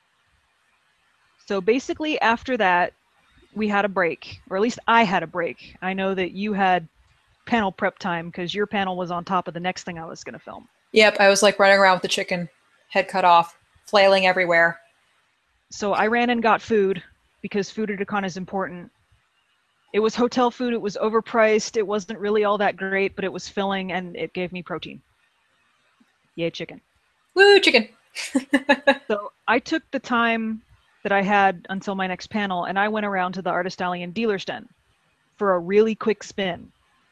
So basically after that, we had a break, or at least I had a break. I know that you had panel prep time because your panel was on top of the next thing I was going to film. Yep, I was like running around with the chicken, head cut off, flailing everywhere. So I ran and got food because food at a con is important. It was hotel food. It was overpriced. It wasn't really all that great, but it was filling and it gave me protein. Yay, chicken. Woo, chicken. So I took the time that I had until my next panel and I went around to the Artist Alley and Dealer's Den for a really quick spin.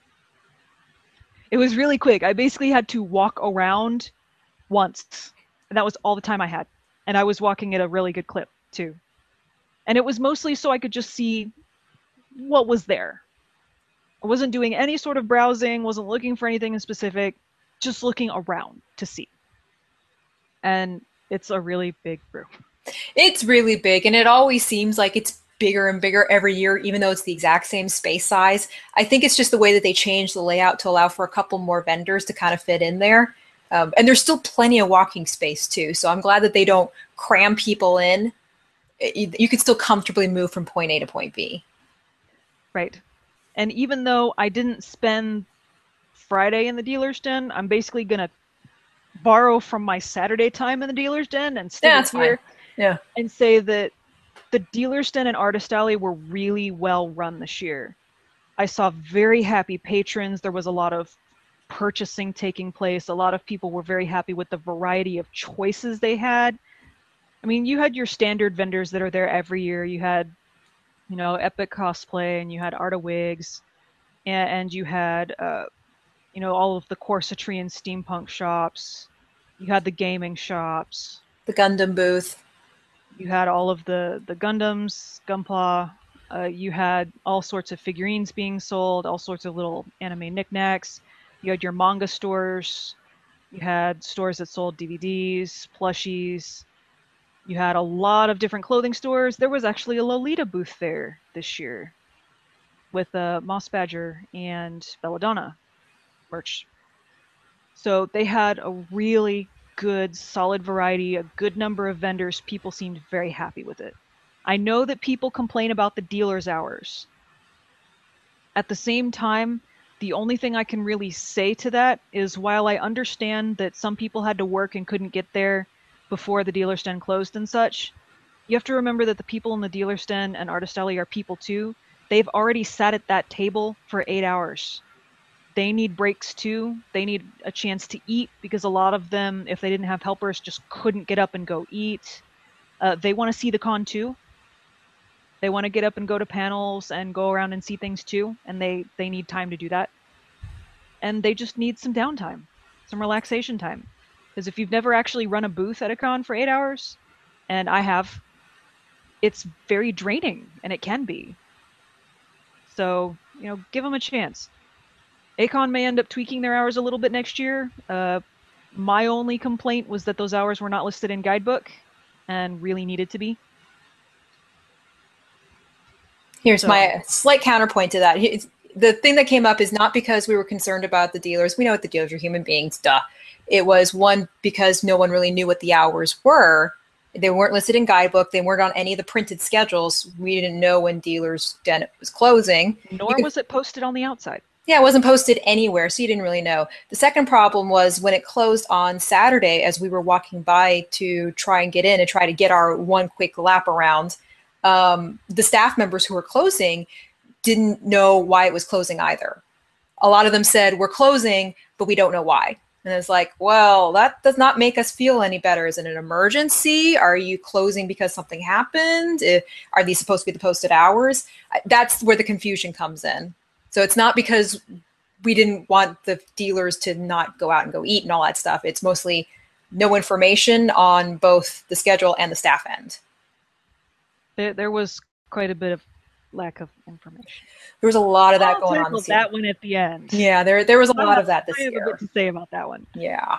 It was really quick. I basically had to walk around once, and that was all the time I had. And I was walking at a really good clip, too. And it was mostly so I could just see what was there. I wasn't doing any sort of browsing, wasn't looking for anything in specific, just looking around to see. And it's a really big room. It's really big, and it always seems like it's bigger and bigger every year, even though it's the exact same space size. I think it's just the way that they changed the layout to allow for a couple more vendors to kind of fit in there. And there's still plenty of walking space too. So I'm glad that they don't cram people in. You can still comfortably move from point A to point B. Right. And even though I didn't spend Friday in the Dealer's Den, I'm basically going to borrow from my Saturday time in the Dealer's Den and stay here. Yeah. And say that the Dealer's Den and Artist Alley were really well run this year. I saw very happy patrons. There was a lot of purchasing taking place. A lot of people were very happy with the variety of choices they had. I mean, you had your standard vendors that are there every year. You had, Epic Cosplay, and you had Art of Wigs, and you had, all of the corsetry and steampunk shops. You had the gaming shops. The Gundam booth. You had all of the Gundams, Gunpla, You had all sorts of figurines being sold, all sorts of little anime knickknacks. You had your manga stores. You had stores that sold DVDs, plushies. You had a lot of different clothing stores. There was actually a Lolita booth there this year with Moss Badger and Belladonna merch. So they had a really good, solid variety, a good number of vendors. People seemed very happy with it. I know that people complain about the dealer's hours. At the same time, the only thing I can really say to that is while I understand that some people had to work and couldn't get there before the dealer's den closed and such, you have to remember that the people in the dealer's den and Artist Alley are people too. They've already sat at that table for 8 hours. They need breaks too. They need a chance to eat because a lot of them, if they didn't have helpers, just couldn't get up and go eat. They want to see the con too. They want to get up and go to panels and go around and see things too, and they need time to do that. And they just need some downtime, some relaxation time. Because if you've never actually run a booth at a con for 8 hours, and I have, it's very draining, and it can be. So, give them a chance. A-Kon may end up tweaking their hours a little bit next year. My only complaint was that those hours were not listed in Guidebook, and really needed to be. Here's my slight counterpoint to that. The thing that came up is not because we were concerned about the dealers. We know what the dealers are, human beings, duh. It was one, because no one really knew what the hours were. They weren't listed in Guidebook. They weren't on any of the printed schedules. We didn't know when dealers' den was closing. Nor was it posted on the outside. Yeah, it wasn't posted anywhere, so you didn't really know. The second problem was when it closed on Saturday, as we were walking by to try and get in and try to get our one quick lap around, the staff members who were closing didn't know why it was closing either. A lot of them said, we're closing, but we don't know why. And it's like, well, that does not make us feel any better. Is it an emergency? Are you closing because something happened? Are these supposed to be the posted hours? That's where the confusion comes in. So it's not because we didn't want the dealers to not go out and go eat and all that stuff. It's mostly no information on both the schedule and the staff end. There was quite a bit of lack of information. There was a lot of that going on this year. That one at the end. Yeah, there was a lot of that this year. I have a bit to say about that one. Yeah.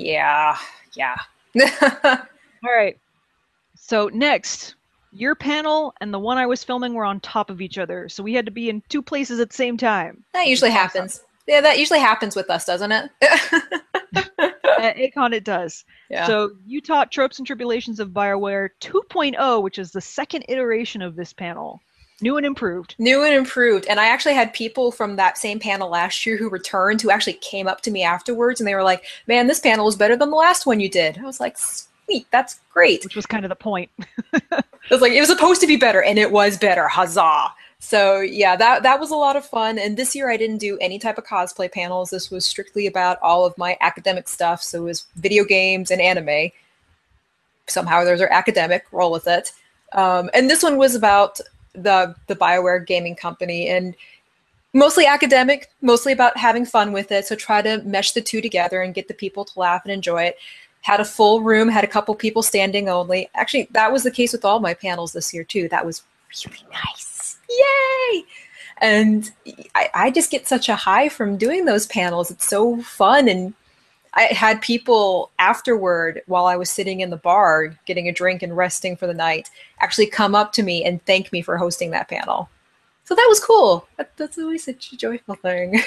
All right. So next, your panel and the one I was filming were on top of each other, so we had to be in two places at the same time. That usually happens. Yeah, that usually happens with us, doesn't it? At A-Kon it does. Yeah. So you taught Tropes and Tribulations of BioWare 2.0, which is the second iteration of this panel. New and improved. New and improved. And I actually had people from that same panel last year who returned, who actually came up to me afterwards, and they were like, man, this panel was better than the last one you did. I was like, sweet, that's great. Which was kind of the point. It was like, it was supposed to be better, and it was better. Huzzah. So yeah, that was a lot of fun. And this year I didn't do any type of cosplay panels. This was strictly about all of my academic stuff. So it was video games and anime. Somehow those are academic, roll with it. And this one was about the BioWare gaming company, and mostly academic, mostly about having fun with it. So try to mesh the two together and get the people to laugh and enjoy it. Had a full room, had a couple people standing only. Actually, that was the case with all my panels this year too. That was really nice. Yay! And I just get such a high from doing those panels. It's so fun. And I had people afterward, while I was sitting in the bar getting a drink and resting for the night, actually come up to me and thank me for hosting that panel. So that was cool. That's always such a joyful thing.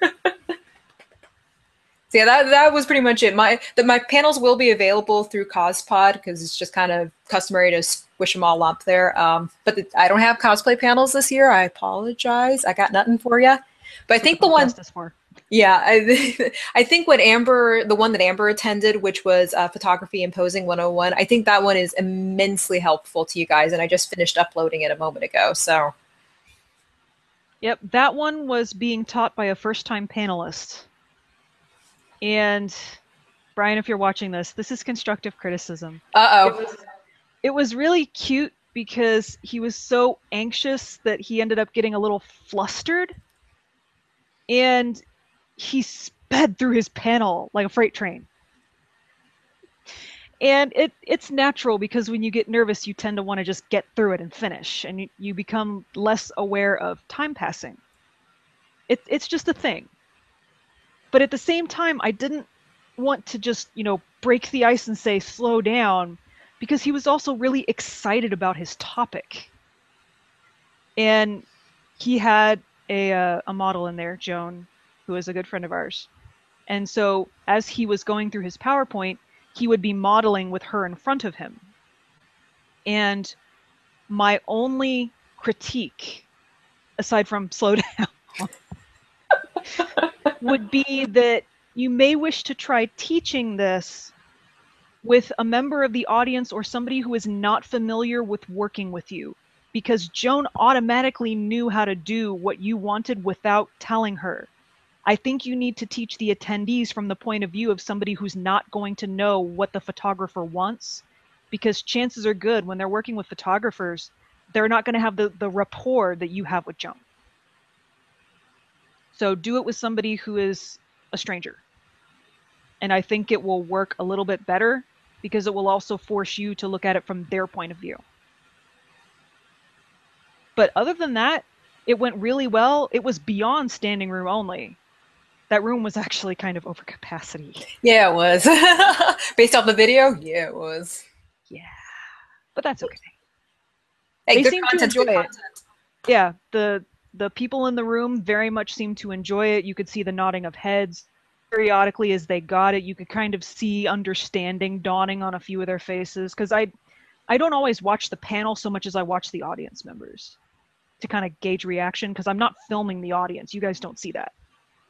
So yeah, that was pretty much it. My panels will be available through CosPod because it's just kind of customary to squish them all up there. But I don't have cosplay panels this year. I apologize. I got nothing for you. But I think the one, yeah, I think the one that Amber attended, which was Photography and Posing 101, I think that one is immensely helpful to you guys. And I just finished uploading it a moment ago. So, yep, that one was being taught by a first-time panelist. And Brian, if you're watching this is constructive criticism. Uh-oh. It was really cute because he was so anxious that he ended up getting a little flustered. And he sped through his panel like a freight train. And it's natural because when you get nervous, you tend to want to just get through it and finish, and you become less aware of time passing. It's just a thing. But at the same time, I didn't want to just, break the ice and say, slow down, because he was also really excited about his topic. And he had a model in there, Joan, who is a good friend of ours. And so as he was going through his PowerPoint, he would be modeling with her in front of him. And my only critique, aside from slow down, would be that you may wish to try teaching this with a member of the audience or somebody who is not familiar with working with you, because Joan automatically knew how to do what you wanted without telling her. I think you need to teach the attendees from the point of view of somebody who's not going to know what the photographer wants, because chances are good when they're working with photographers, they're not going to have the rapport that you have with Joan. So do it with somebody who is a stranger. And I think it will work a little bit better because it will also force you to look at it from their point of view. But other than that, it went really well. It was beyond standing room only. That room was actually kind of over capacity. Yeah, it was. Based off the video, yeah, it was. Yeah, but that's okay. Hey, they good seem content, to enjoy good it. content. Yeah, the people in the room very much seemed to enjoy it. You could see the nodding of heads periodically as they got it. You could kind of see understanding dawning on a few of their faces, because I don't always watch the panel so much as I watch the audience members to kind of gauge reaction, because I'm not filming the audience. You guys don't see that.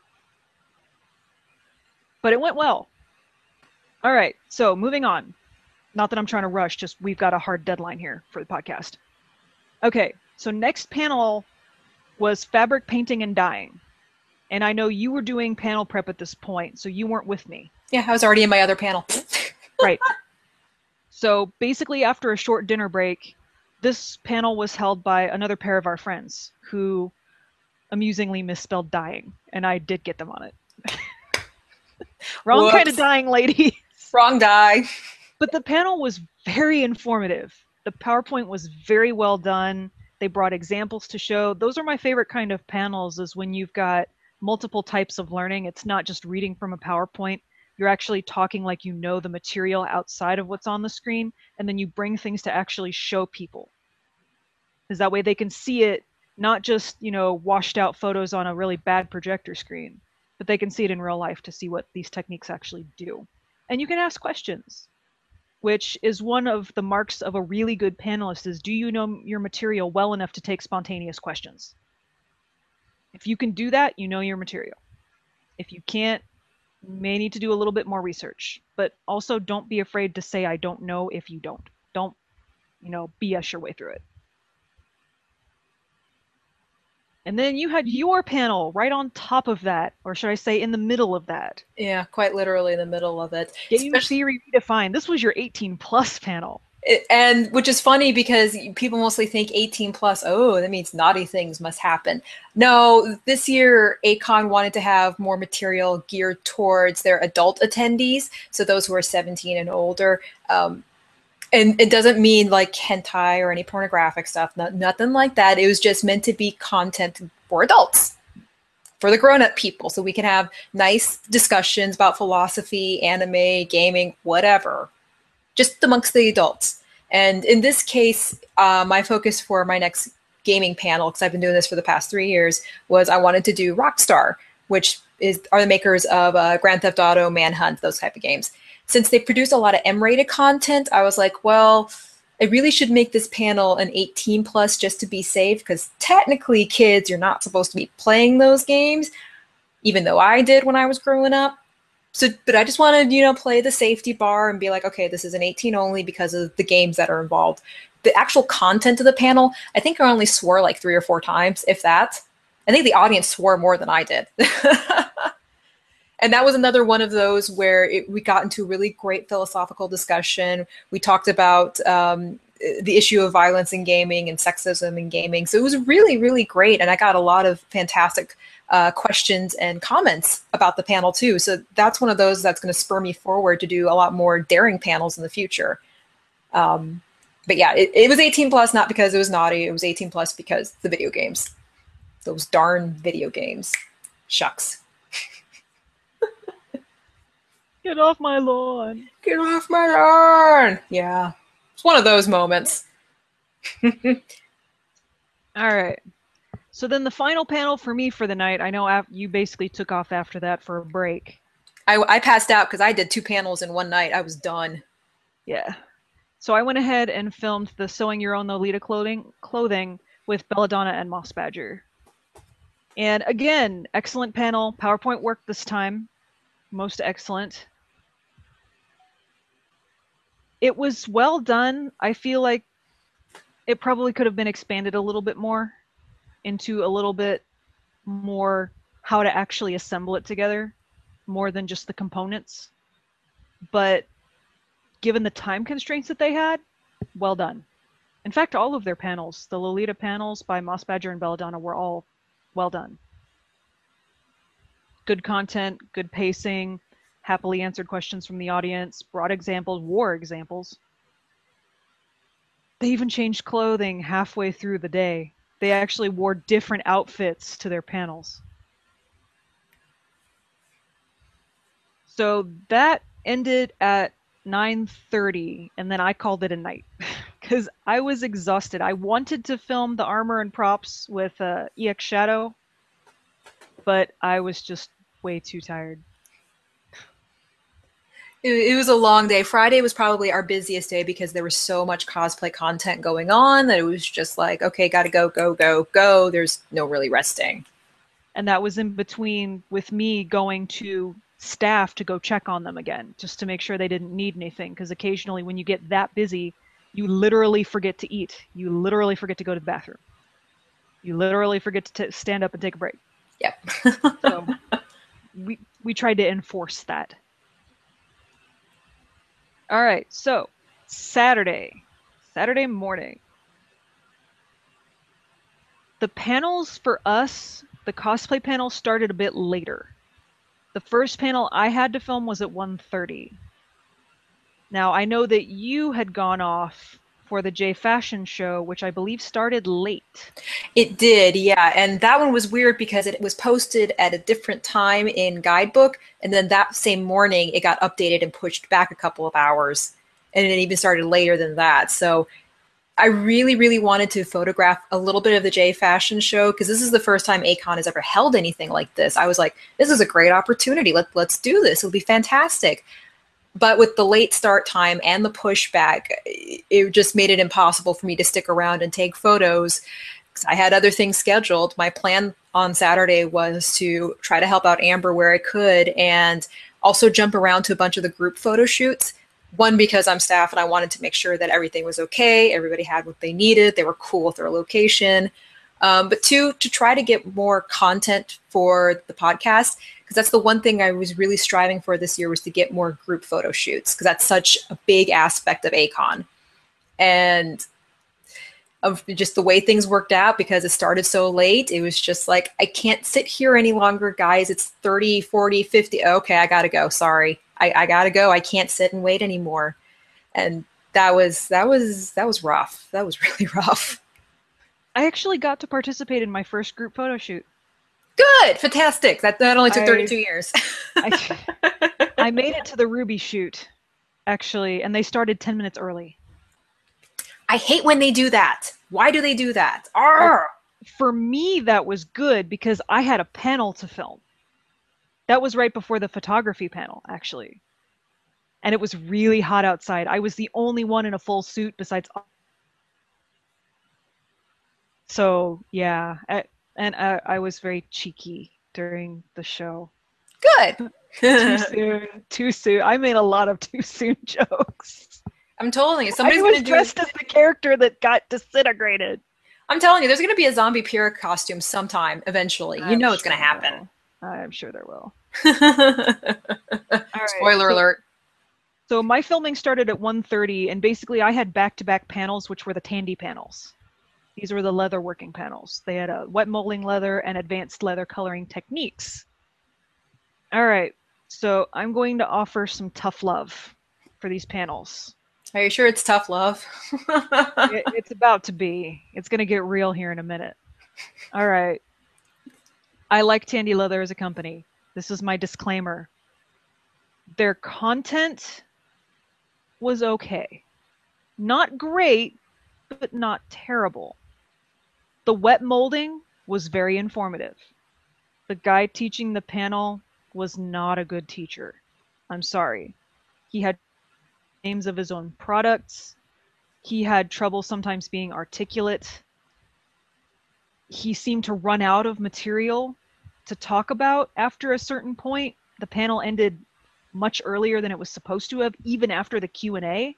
But it went well. All right, so moving on. Not that I'm trying to rush, just we've got a hard deadline here for the podcast. Okay, so next panel was fabric painting and dyeing. And I know you were doing panel prep at this point, so you weren't with me. Yeah, I was already in my other panel. Right. So basically, after a short dinner break, this panel was held by another pair of our friends who amusingly misspelled dyeing, and I did get them on it. Wrong Whoops. kind of dyeing, ladies. Wrong dye. But the panel was very informative. The PowerPoint was very well done. They brought examples to show. Those are my favorite kind of panels, is when you've got multiple types of learning. It's not just reading from a PowerPoint. You're actually talking like you know the material outside of what's on the screen, and then you bring things to actually show people. Because that way they can see it, not just, washed out photos on a really bad projector screen, but they can see it in real life to see what these techniques actually do. And you can ask questions, which is one of the marks of a really good panelist, is do you know your material well enough to take spontaneous questions? If you can do that, you know your material. If you can't, you may need to do a little bit more research. But also don't be afraid to say I don't know if you don't. Don't, BS your way through it. And then you had your panel right on top of that, or should I say in the middle of that. Yeah, quite literally in the middle of it. Game Theory Redefined. This was your 18 plus panel. And which is funny because people mostly think 18 plus, oh, that means naughty things must happen. No, this year A-Kon wanted to have more material geared towards their adult attendees, so those who are 17 and older. And it doesn't mean like hentai or any pornographic stuff, nothing like that. It was just meant to be content for adults, for the grown-up people, so we can have nice discussions about philosophy, anime, gaming, whatever, just amongst the adults. And in this case, my focus for my next gaming panel, because I've been doing this for the past 3 years, was I wanted to do Rockstar, which are the makers of Grand Theft Auto, Manhunt, those type of games. Since they produce a lot of M-rated content, I was like, well, I really should make this panel an 18 plus just to be safe, because technically kids, you're not supposed to be playing those games, even though I did when I was growing up. So, but I just wanted, play the safety bar and be like, okay, this is an 18 only because of the games that are involved. The actual content of the panel, I think I only swore like 3 or 4 times, if that. I think the audience swore more than I did. And that was another one of those where we got into a really great philosophical discussion. We talked about the issue of violence in gaming and sexism in gaming. So it was really, really great. And I got a lot of fantastic questions and comments about the panel too. So that's one of those that's going to spur me forward to do a lot more daring panels in the future. But yeah, it was 18 plus, not because it was naughty. It was 18 plus because the video games, those darn video games. Shucks. Get off my lawn. Get off my lawn. Yeah. It's one of those moments. All right. So then the final panel for me for the night, I know you basically took off after that for a break. I passed out because I did 2 panels in one night. I was done. Yeah. So I went ahead and filmed the Sewing Your Own Lolita clothing with Belladonna and Moss Badger. And again, excellent panel. PowerPoint worked this time. Most excellent. It was well done. I feel like it probably could have been expanded a little bit more into a little bit more how to actually assemble it together, more than just the components. But given the time constraints that they had, well done. In fact, all of their panels, the Lolita panels by Moss Badger and Belladonna, were all well done. Good content, good pacing, happily answered questions from the audience, brought examples, wore examples. They even changed clothing halfway through the day. They actually wore different outfits to their panels. So that ended at 9:30, and then I called it a night because I was exhausted. I wanted to film the armor and props with EX Shadow, but I was just way too tired. It was a long day. Friday was probably our busiest day because there was so much cosplay content going on that it was just like, okay, gotta go, go, go, go. There's no really resting. And that was in between with me going to staff to go check on them again, just to make sure they didn't need anything. Because occasionally when you get that busy, you literally forget to eat. You literally forget to go to the bathroom. You literally forget to stand up and take a break. Yep. So we tried to enforce that. All right, so Saturday morning. The panels for us, the cosplay panel started a bit later. The first panel I had to film was at 1:30. Now, I know that you had gone off for the J Fashion show, which I believe started late. It did, yeah. And that one was weird because it was posted at a different time in Guidebook. And then that same morning, it got updated and pushed back a couple of hours. And it even started later than that. So I really, really wanted to photograph a little bit of the J Fashion show because this is the first time A-Kon has ever held anything like this. I was like, this is a great opportunity. Let's do this. It'll be fantastic. But with the late start time and the pushback, it just made it impossible for me to stick around and take photos because I had other things scheduled. My plan on Saturday was to try to help out Amber where I could and also jump around to a bunch of the group photo shoots. One, because I'm staff and I wanted to make sure that everything was okay. Everybody had what they needed. They were cool with their location. But 2, to try to get more content for the podcast, because that's the one thing I was really striving for this year was to get more group photo shoots, because that's such a big aspect of A-Kon. And of just the way things worked out, because it started so late, it was just like, I can't sit here any longer, guys. It's 30, 40, 50. Okay, I got to go. Sorry. I got to go. I can't sit and wait anymore. And that was rough. That was really rough. I actually got to participate in my first group photo shoot. Good. Fantastic. That only took 32 years. I made it to the Ruby shoot, actually, and they started 10 minutes early. I hate when they do that. Why do they do that? Arr! For me, that was good because I had a panel to film. That was right before the photography panel, actually. And it was really hot outside. I was the only one in a full suit besides... So, yeah. And I was very cheeky during the show. Good. Too soon. I made a lot of too soon jokes. I'm telling you. I was dressed as the character that got disintegrated. I'm telling you, there's going to be a zombie Pyrrha costume sometime, eventually. You know it's going to happen. I'm sure there will. Right, Spoiler alert. So my filming started at 1:30, and basically I had back-to-back panels, which were the Tandy panels. These were the leather working panels. They had a wet molding leather and advanced leather coloring techniques. All right, so I'm going to offer some tough love for these panels. Are you sure it's tough love? It's about to be. It's going to get real here in a minute. All right. I like Tandy Leather as a company. This is my disclaimer. Their content was okay. Not great, but not terrible. The wet molding was very informative. The guy teaching the panel was not a good teacher. I'm sorry. He had names of his own products. He had trouble sometimes being articulate. He seemed to run out of material to talk about after a certain point. The panel ended much earlier than it was supposed to have, even after the Q&A.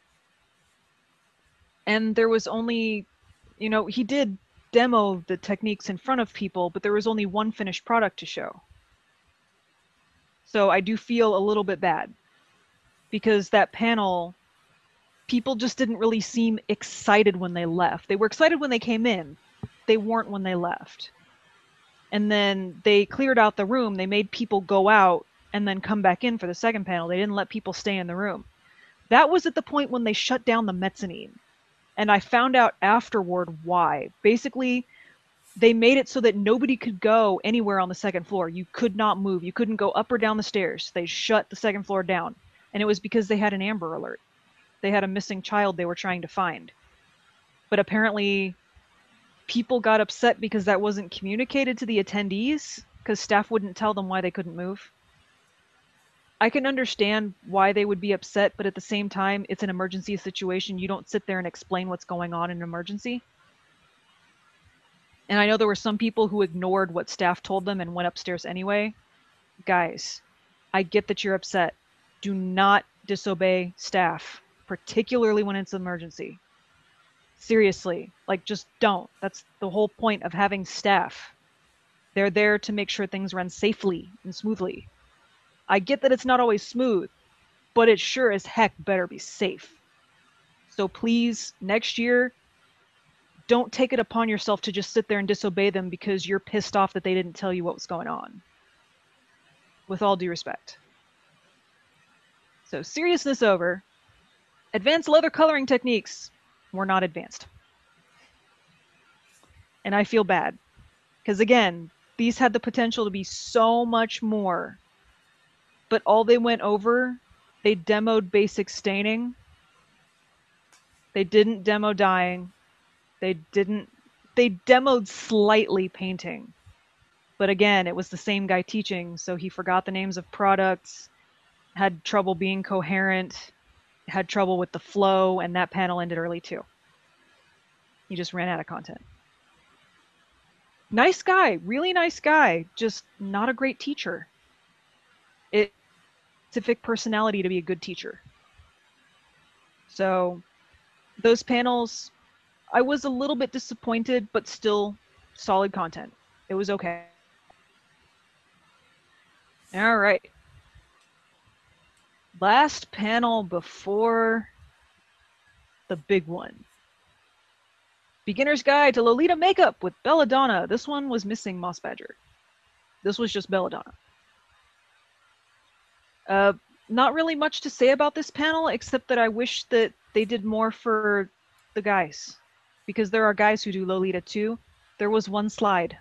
And there was only, he did demo the techniques in front of people, but there was only one finished product to show. So I do feel a little bit bad because that panel, people just didn't really seem excited when they left. They were excited when they came in. They weren't when they left. And then they cleared out the room. They made people go out and then come back in for the second panel. They didn't let people stay in the room. That was at the point when they shut down the mezzanine. And I found out afterward why. Basically, they made it so that nobody could go anywhere on the second floor. You could not move. You couldn't go up or down the stairs. They shut the second floor down. And it was because they had an Amber Alert. They had a missing child they were trying to find. But apparently, people got upset because that wasn't communicated to the attendees, because staff wouldn't tell them why they couldn't move. I can understand why they would be upset, but at the same time, it's an emergency situation. You don't sit there and explain what's going on in an emergency. And I know there were some people who ignored what staff told them and went upstairs anyway. Guys, I get that you're upset. Do not disobey staff, particularly when it's an emergency. Seriously, just don't. That's the whole point of having staff. They're there to make sure things run safely and smoothly. I get that it's not always smooth, but it sure as heck better be safe. So please, next year, don't take it upon yourself to just sit there and disobey them because you're pissed off that they didn't tell you what was going on. With all due respect. So seriousness over. Advanced leather coloring techniques were not advanced. And I feel bad. Because again, these had the potential to be so much more. But all they went over, they demoed basic staining. They didn't demo dyeing. They demoed slightly painting. But again, it was the same guy teaching, so he forgot the names of products, had trouble being coherent, had trouble with the flow, and that panel ended early too. He just ran out of content. Nice guy, really nice guy, just not a great teacher. Specific personality to be a good teacher. So those panels, I was a little bit disappointed, but still solid content. It was okay. All right. Last panel before the big one. Beginner's Guide to Lolita Makeup with Belladonna. This one was missing Moss Badger. This was just Belladonna. Not really much to say about this panel, except that I wish that they did more for the guys. Because there are guys who do Lolita too. There was one slide.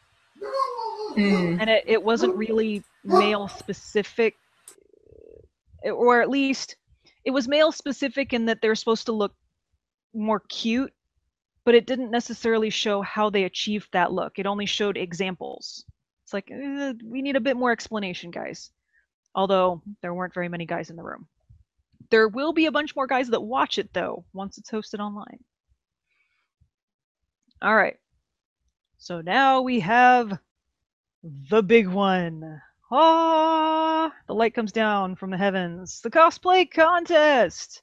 And it wasn't really male specific. Or at least, it was male specific in that they're supposed to look more cute. But it didn't necessarily show how they achieved that look. It only showed examples. It's like, we need a bit more explanation, guys. Although, there weren't very many guys in the room. There will be a bunch more guys that watch it, though, once it's hosted online. All right. So now we have the big one. Ah, the light comes down from the heavens. The cosplay contest!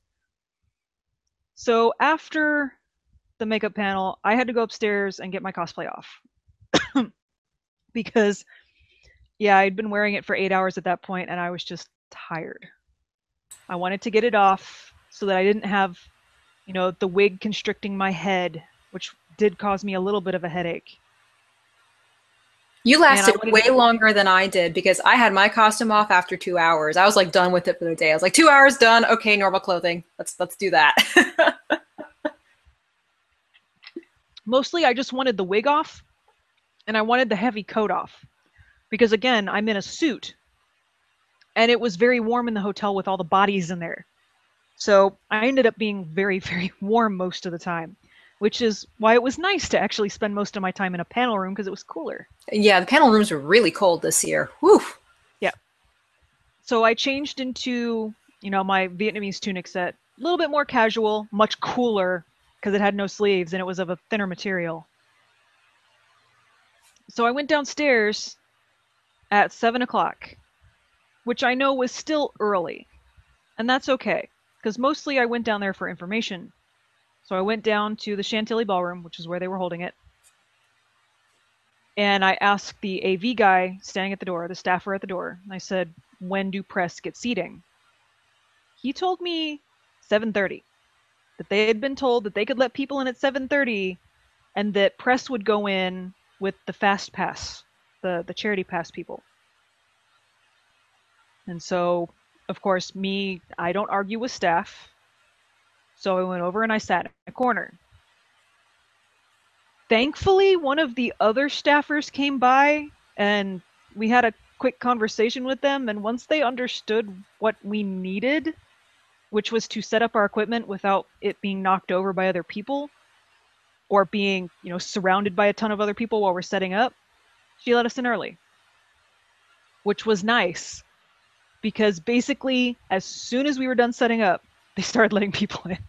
So after the makeup panel, I had to go upstairs and get my cosplay off. Because, yeah, I'd been wearing it for 8 hours at that point, and I was just tired. I wanted to get it off so that I didn't have, the wig constricting my head, which did cause me a little bit of a headache. You And I lasted wanted way longer than I did because I had my costume off after 2 hours. I was like done with it for the day. I was like, 2 hours done. Okay, normal clothing. Let's do that. mostly I just wanted the wig off and I wanted the heavy coat off because again, I'm in a suit and it was very warm in the hotel with all the bodies in there. So I ended up being very, very warm most of the time, which is why it was nice to actually spend most of my time in a panel room because it was cooler. Yeah, the panel rooms were really cold this year. Whew. Yeah. So I changed into, my Vietnamese tunic set, a little bit more casual, much cooler because it had no sleeves and it was of a thinner material. So I went downstairs at 7 o'clock, which I know was still early. And that's okay, because mostly I went down there for information. So I went down to the Chantilly Ballroom, which is where they were holding it. And I asked the AV guy standing at the door, the staffer at the door, and I said, when do press get seating? He told me 7:30, that they had been told that they could let people in at 7:30 and that press would go in with the fast pass, the charity pass people. And so, of course, I don't argue with staff. So I went over and I sat in a corner. Thankfully, one of the other staffers came by and we had a quick conversation with them. And once they understood what we needed, which was to set up our equipment without it being knocked over by other people or being, surrounded by a ton of other people while we're setting up, she let us in early, which was nice because basically as soon as we were done setting up, they started letting people in.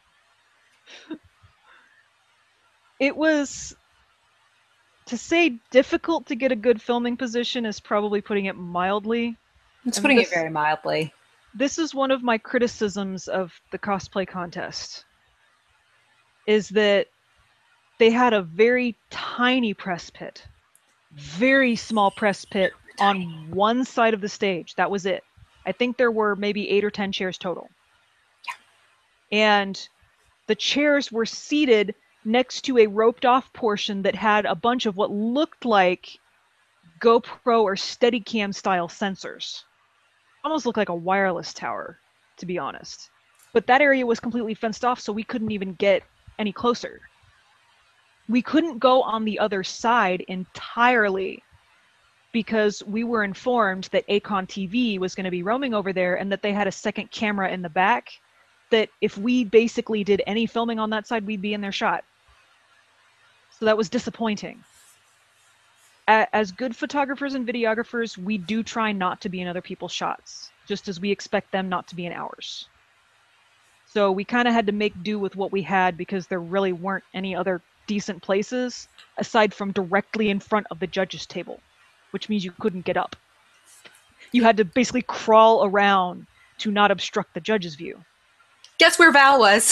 It was, to say difficult to get a good filming position is probably putting it mildly. It's putting it very mildly. This is one of my criticisms of the cosplay contest, is that they had a very tiny press pit, very small press pit on one side of the stage. That was it. I think there were maybe 8 or 10 chairs total. Yeah. And the chairs were seated next to a roped off portion that had a bunch of what looked like GoPro or Steadicam style sensors. Almost looked like a wireless tower, to be honest. But that area was completely fenced off, so we couldn't even get any closer. We couldn't go on the other side entirely because we were informed that Acon TV was going to be roaming over there and that they had a second camera in the back, that if we basically did any filming on that side, we'd be in their shot. So that was disappointing. As good photographers and videographers, we do try not to be in other people's shots, just as we expect them not to be in ours. So we kind of had to make do with what we had because there really weren't any other decent places aside from directly in front of the judges' table, which means you couldn't get up. You had to basically crawl around to not obstruct the judges' view. Guess where Val was?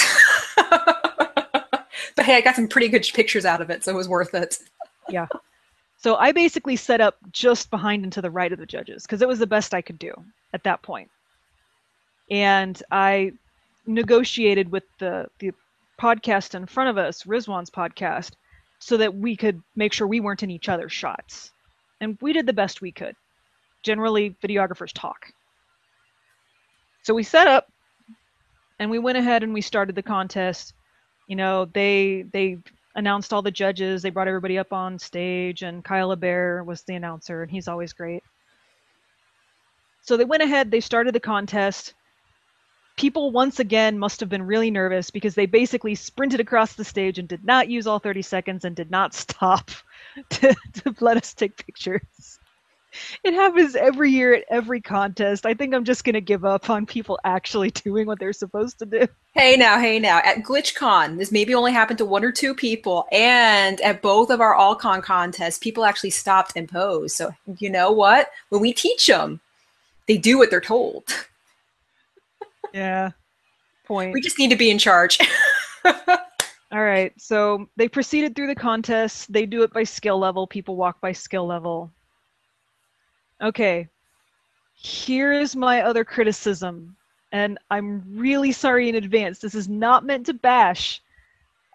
But hey, I got some pretty good pictures out of it, so it was worth it. Yeah. So I basically set up just behind and to the right of the judges because it was the best I could do at that point. And I negotiated with the podcast in front of us, Rizwan's podcast, so that we could make sure we weren't in each other's shots. And we did the best we could. Generally, videographers talk. So we set up and we went ahead and we started the contest. They announced all the judges. They brought everybody up on stage, and Kyle LeBear was the announcer, and he's always great. So they went ahead. They started the contest. People, once again, must have been really nervous because they basically sprinted across the stage and did not use all 30 seconds and did not stop to let us take pictures. It happens every year at every contest. I think I'm just going to give up on people actually doing what they're supposed to do. Hey now. At GlitchCon, this maybe only happened to 1 or 2 people, and at both of our All-Con contests, people actually stopped and posed. So you know what? When we teach them, they do what they're told. Yeah. Point. We just need to be in charge. All right. So they proceeded through the contest. They do it by skill level. People walk by skill level. Okay. Here is my other criticism. And I'm really sorry in advance. This is not meant to bash.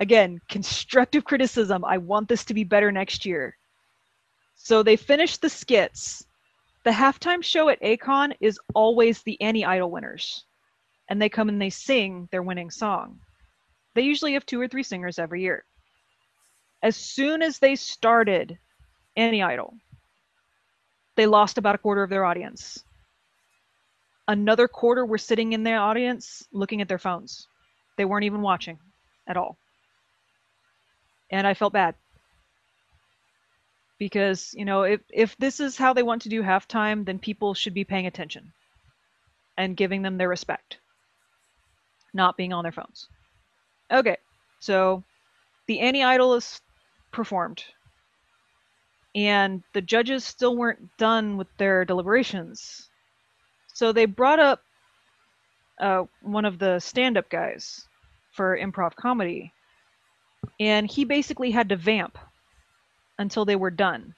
Again, constructive criticism. I want this to be better next year. So they finished the skits. The halftime show at A-Kon is always the Annie-Idol winners. And they come and they sing their winning song. They usually have 2 or 3 singers every year. As soon as they started Annie-Idol, they lost about a quarter of their audience. Another quarter were sitting in their audience looking at their phones. They weren't even watching at all. And I felt bad. Because, you know, if this is how they want to do halftime, then people should be paying attention and giving them their respect, not being on their phones. Okay, so the Annie-Idol is performed, and the judges still weren't done with their deliberations. So they brought up one of the stand-up guys for improv comedy, and he basically had to vamp until they were done.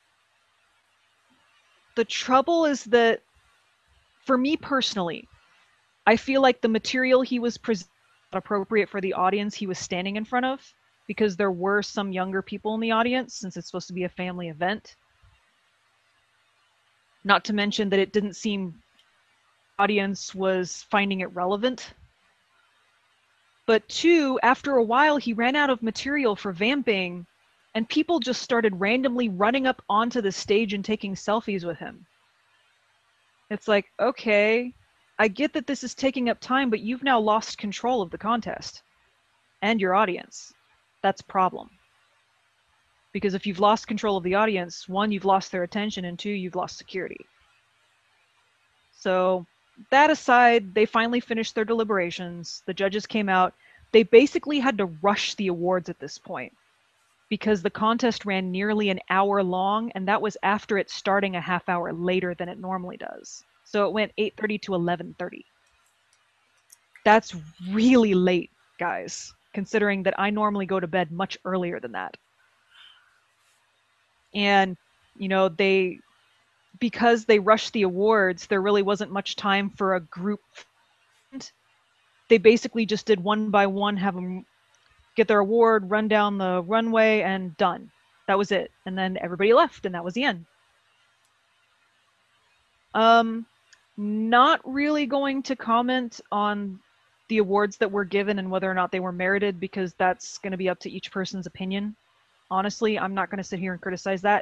The trouble is that, for me personally, I feel like the material he was presenting was appropriate for the audience he was standing in front of, because there were some younger people in the audience, since it's supposed to be a family event. Not to mention that it didn't seem the audience was finding it relevant. But 2, after a while, he ran out of material for vamping, and people just started randomly running up onto the stage and taking selfies with him. It's like, okay, I get that this is taking up time, but you've now lost control of the contest and your audience. That's a problem. Because if you've lost control of the audience, 1, you've lost their attention, and 2, you've lost security. So that aside, they finally finished their deliberations. The judges came out. They basically had to rush the awards at this point, because the contest ran nearly an hour long, and that was after it starting a half hour later than it normally does. So it went 8:30 to 11:30. That's really late, guys, considering that I normally go to bed much earlier than that. And, you know, because they rushed the awards, there really wasn't much time for a group. They basically just did one by one, have them get their award, run down the runway, and done. That was it. And then everybody left, and that was the end. Not really going to comment on the awards that were given and whether or not they were merited, because that's going to be up to each person's opinion. Honestly, I'm not going to sit here and criticize that.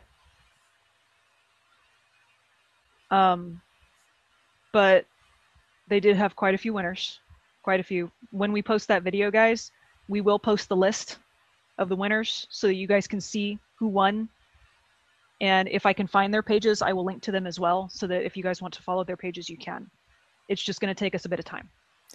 But they did have quite a few winners. Quite a few. When we post that video, guys, we will post the list of the winners so that you guys can see who won. And if I can find their pages, I will link to them as well, so that if you guys want to follow their pages, you can. It's just going to take us a bit of time.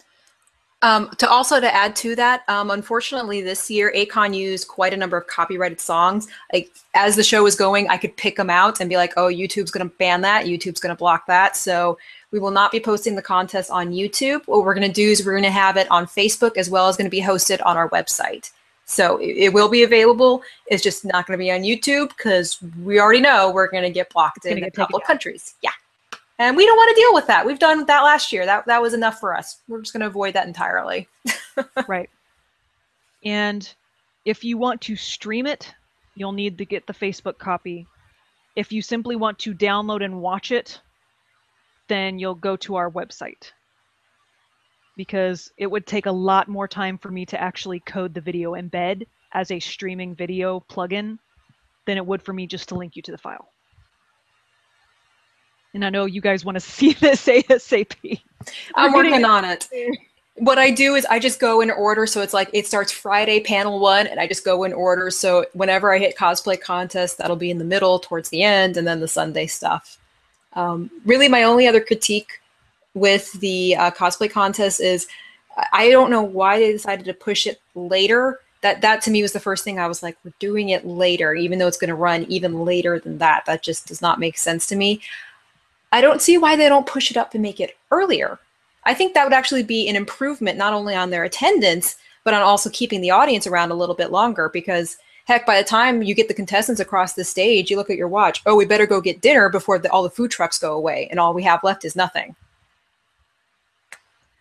To add to that, unfortunately this year, A-Kon used quite a number of copyrighted songs. Like, as the show was going, I could pick them out and be like, oh, YouTube's going to ban that, YouTube's going to block that. So we will not be posting the contest on YouTube. What we're going to do is we're going to have it on Facebook, as well as going to be hosted on our website. So it will be available. It's just not going to be on YouTube, because we already know we're going to get blocked in a couple of countries. Yeah. And we don't want to deal with that. We've done that last year. That was enough for us. We're just going to avoid that entirely. Right. And if you want to stream it, you'll need to get the Facebook copy. If you simply want to download and watch it, then you'll go to our website. Because it would take a lot more time for me to actually code the video embed as a streaming video plugin than it would for me just to link you to the file. And I know you guys want to see this ASAP. I'm working on it. What I do is I just go in order. So it's like, it starts Friday, panel 1, and I just go in order. So whenever I hit cosplay contest, that'll be in the middle towards the end, and then the Sunday stuff. Really, my only other critique with the cosplay contest is I don't know why they decided to push it later. That to me was the first thing I was like, we're doing it later, even though it's going to run even later than that. That just does not make sense to me. I don't see why they don't push it up and make it earlier. I think that would actually be an improvement, not only on their attendance, but on also keeping the audience around a little bit longer, because heck, by the time you get the contestants across the stage, you look at your watch, oh, we better go get dinner before all the food trucks go away, and all we have left is nothing.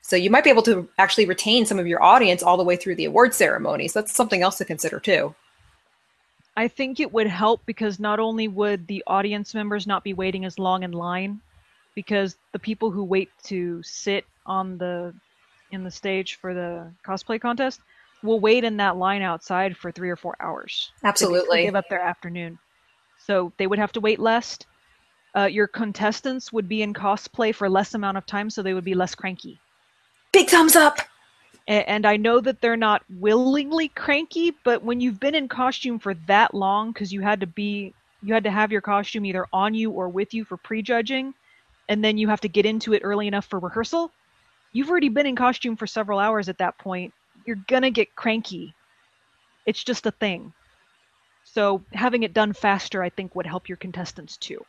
So you might be able to actually retain some of your audience all the way through the award ceremonies. That's something else to consider too. I think it would help because not only would the audience members not be waiting as long in line, because the people who wait to sit in the stage for the cosplay contest will wait in that line outside for 3 or 4 hours. They basically Absolutely. give up their afternoon. So they would have to wait less. Your contestants would be in cosplay for less amount of time, so they would be less cranky. Big thumbs up. And I know that they're not willingly cranky, but when you've been in costume for that long, because you had to have your costume either on you or with you for prejudging, and then you have to get into it early enough for rehearsal, you've already been in costume for several hours at that point. You're gonna get cranky. It's just a thing. So having it done faster, I think, would help your contestants too.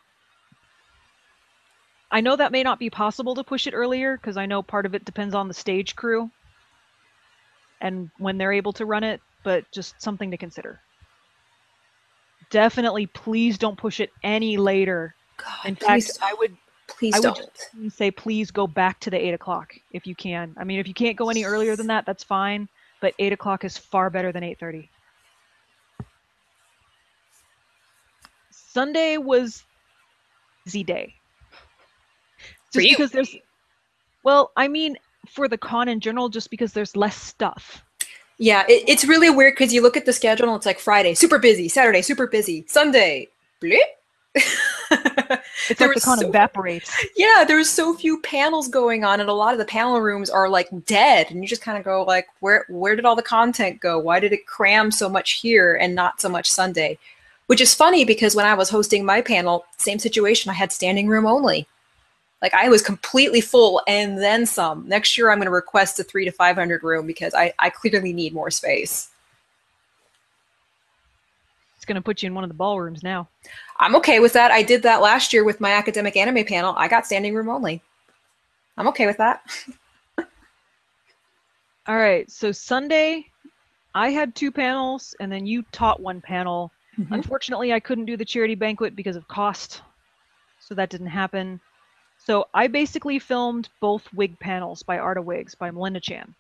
I know that may not be possible to push it earlier, because I know part of it depends on the stage crew and when they're able to run it, but just something to consider. Definitely, please don't push it any later. God, In please, fact, please I would don't. just say please go back to the 8 o'clock if you can. I mean, if you can't go any earlier than that, that's fine, but 8 o'clock is far better than 8:30. Sunday was Z Day. For Just you. because there's, well, I mean, for the con in general, just because there's less stuff. Yeah, it's really weird because you look at the schedule and it's like Friday, super busy, Saturday, super busy, Sunday, blip. It's like the con evaporates. Yeah, there's so few panels going on, and a lot of the panel rooms are like dead, and you just kind of go like, where did all the content go? Why did it cram so much here and not so much Sunday? Which is funny because when I was hosting my panel, same situation, I had standing room only. Like I was completely full and then some. Next year, I'm going to request a 300 to 500 room because I clearly need more space. It's going to put you in one of the ballrooms now. I'm okay with that. I did that last year with my academic anime panel. I got standing room only. I'm okay with that. All right. So Sunday, I had 2 panels, and then you taught 1 panel. Mm-hmm. Unfortunately, I couldn't do the charity banquet because of cost, so that didn't happen. So I basically filmed both wig panels by Arta Wigs by Melinda Chan.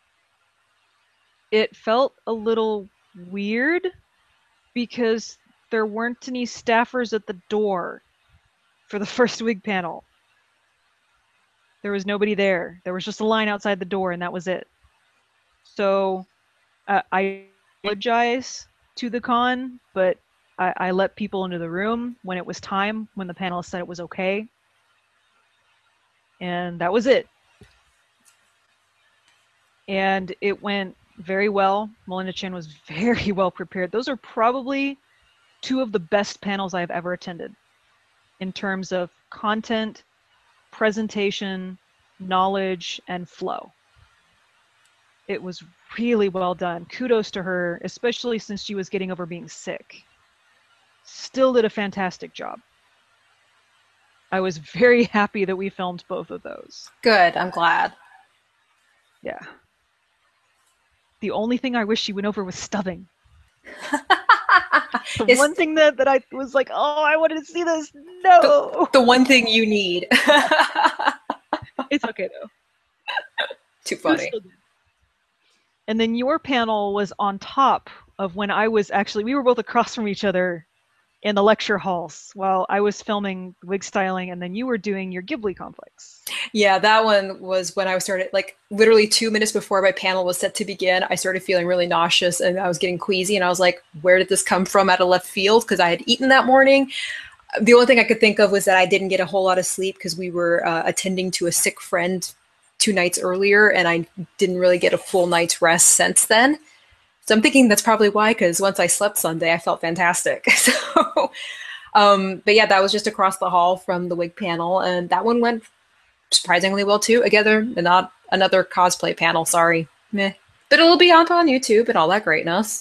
It felt a little weird because there weren't any staffers at the door for the first wig panel. There was nobody there. There was just a line outside the door, and that was it. So I apologize to the con, but I let people into the room when it was time, when the panelists said it was okay. And that was it. And it went very well. Melinda Chan was very well prepared. Those are probably 2 of the best panels I've ever attended in terms of content, presentation, knowledge, and flow. It was really well done. Kudos to her, especially since she was getting over being sick. Still did a fantastic job. I was very happy that we filmed both of those. Good, I'm glad. Yeah. The only thing I wish she went over was stubbing. The one thing that I was like, oh, I wanted to see this. No. The one thing you need. It's okay, though. Too funny. And then your panel was on top of when I was actually, we were both across from each other in the lecture halls while I was filming wig styling, and then you were doing your Ghibli complex. Yeah, that one was when I started, like literally 2 minutes before my panel was set to begin, I started feeling really nauseous and I was getting queasy, and I was like, where did this come from out of left field? Because I had eaten that morning. The only thing I could think of was that I didn't get a whole lot of sleep because we were attending to a sick friend 2 nights earlier, and I didn't really get a full night's rest since then. So I'm thinking that's probably why, because once I slept Sunday, I felt fantastic. So, but yeah, that was just across the hall from the wig panel, and that one went surprisingly well too. Again, not another cosplay panel, sorry. Meh. But it'll be up on YouTube and all that greatness.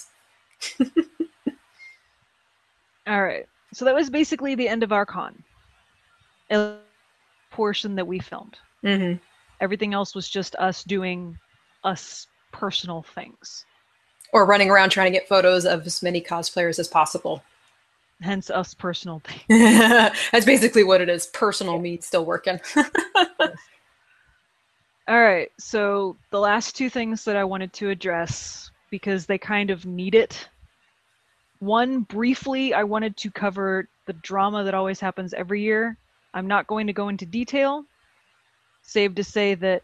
All right. So that was basically the end of our con. A portion that we filmed. Mm-hmm. Everything else was just us doing us personal things. Or running around trying to get photos of as many cosplayers as possible. Hence us personal things. That's basically what it is. Personal me still working. All right, so the last two things that I wanted to address, because they kind of need it. One, briefly, I wanted to cover the drama that always happens every year. I'm not going to go into detail, save to say that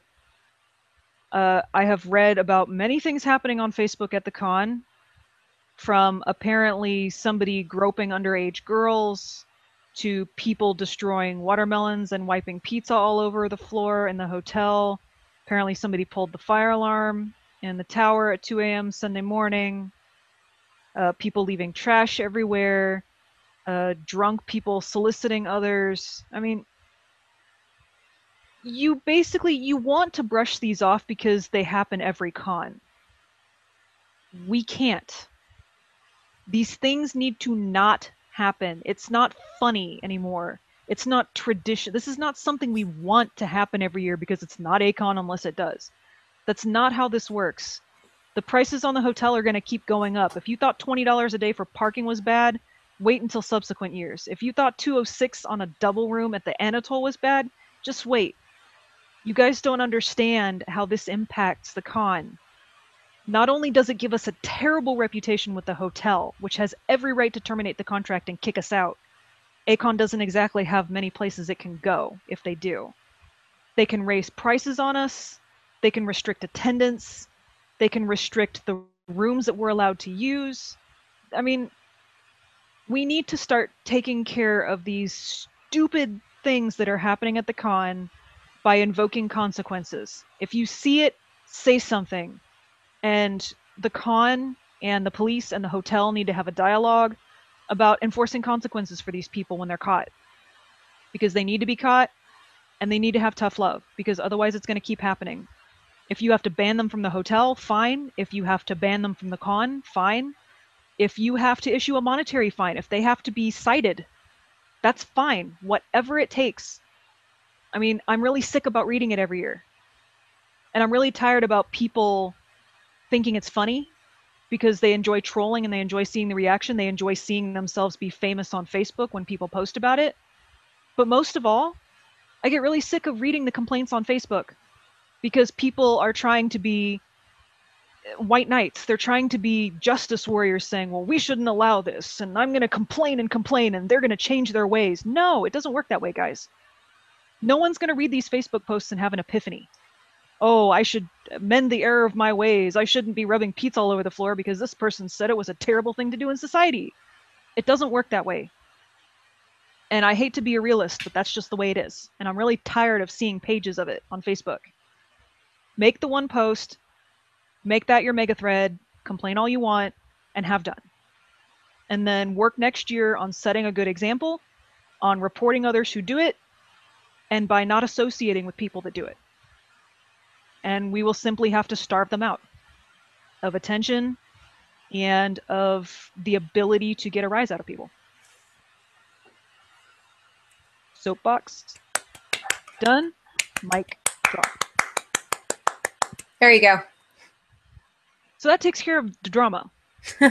I have read about many things happening on Facebook at the con, from apparently somebody groping underage girls to people destroying watermelons and wiping pizza all over the floor in the hotel. Apparently somebody pulled the fire alarm in the tower at 2 a.m. Sunday morning. People leaving trash everywhere. Drunk people soliciting others. I mean, you want to brush these off because they happen every con. We can't. These things need to not happen. It's not funny anymore. It's not tradition. This is not something we want to happen every year because it's not A-Kon unless it does. That's not how this works. The prices on the hotel are going to keep going up. If you thought $20 a day for parking was bad, wait until subsequent years. If you thought $206 on a double room at the Anatole was bad, just wait. You guys don't understand how this impacts the con. Not only does it give us a terrible reputation with the hotel, which has every right to terminate the contract and kick us out, A-Kon doesn't exactly have many places it can go if they do. They can raise prices on us, they can restrict attendance, they can restrict the rooms that we're allowed to use. I mean, we need to start taking care of these stupid things that are happening at the con by invoking consequences. If you see it, say something. And the con and the police and the hotel need to have a dialogue about enforcing consequences for these people when they're caught. Because they need to be caught, and they need to have tough love, because otherwise it's going to keep happening. If you have to ban them from the hotel, fine. If you have to ban them from the con, fine. If you have to issue a monetary fine, if they have to be cited, that's fine. Whatever it takes. I mean, I'm really sick about reading it every year. And I'm really tired about people thinking it's funny because they enjoy trolling and they enjoy seeing the reaction. They enjoy seeing themselves be famous on Facebook when people post about it. But most of all, I get really sick of reading the complaints on Facebook because people are trying to be white knights. They're trying to be justice warriors saying, well, we shouldn't allow this, and I'm going to complain and they're going to change their ways. No, it doesn't work that way, guys. No one's going to read these Facebook posts and have an epiphany. Oh, I should mend the error of my ways. I shouldn't be rubbing pizza all over the floor because this person said it was a terrible thing to do in society. It doesn't work that way. And I hate to be a realist, but that's just the way it is. And I'm really tired of seeing pages of it on Facebook. Make the one post, make that your mega thread, complain all you want, and have done. And then work next year on setting a good example, on reporting others who do it, and by not associating with people that do it. And we will simply have to starve them out of attention and of the ability to get a rise out of people. Soapbox. Done. Mic drop. There you go. So that takes care of the drama. All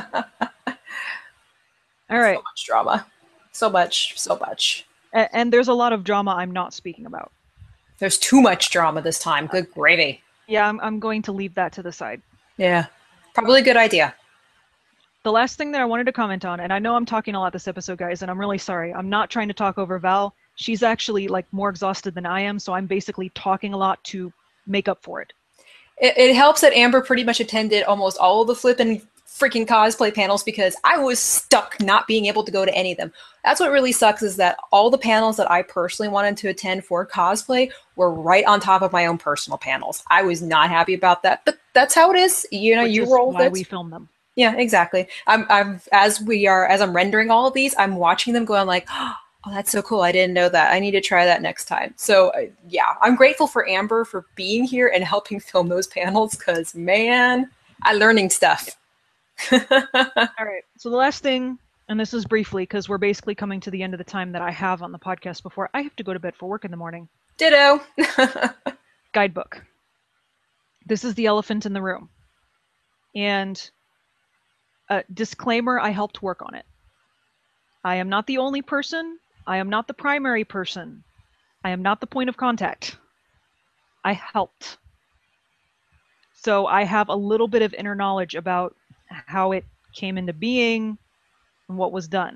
right. So much drama. So much. And there's a lot of drama I'm not speaking about. There's too much drama this time. Good gravy. Yeah, I'm going to leave that to the side. Yeah, probably a good idea. The last thing that I wanted to comment on, and I know I'm talking a lot this episode, guys, and I'm really sorry. I'm not trying to talk over Val. She's actually like more exhausted than I am, so I'm basically talking a lot to make up for it. It helps that Amber pretty much attended almost all of the flippin' freaking cosplay panels because I was stuck not being able to go to any of them. That's what really sucks, is that all the panels that I personally wanted to attend for cosplay were right on top of my own personal panels. I was not happy about that, but that's how it is. You know, you roll with it. We film them. Yeah, exactly. As I'm rendering all of these, I'm watching them going like, oh, that's so cool. I didn't know that. I need to try that next time. So yeah, I'm grateful for Amber for being here and helping film those panels because, man, I'm learning stuff. All right. So the last thing, and this is briefly because we're basically coming to the end of the time that I have on the podcast before I have to go to bed for work in the morning. Ditto. Guidebook. This is the elephant in the room. And disclaimer, I helped work on it. I am not the only person. I am not the primary person. I am not the point of contact. I helped. So I have a little bit of inner knowledge about how it came into being and what was done.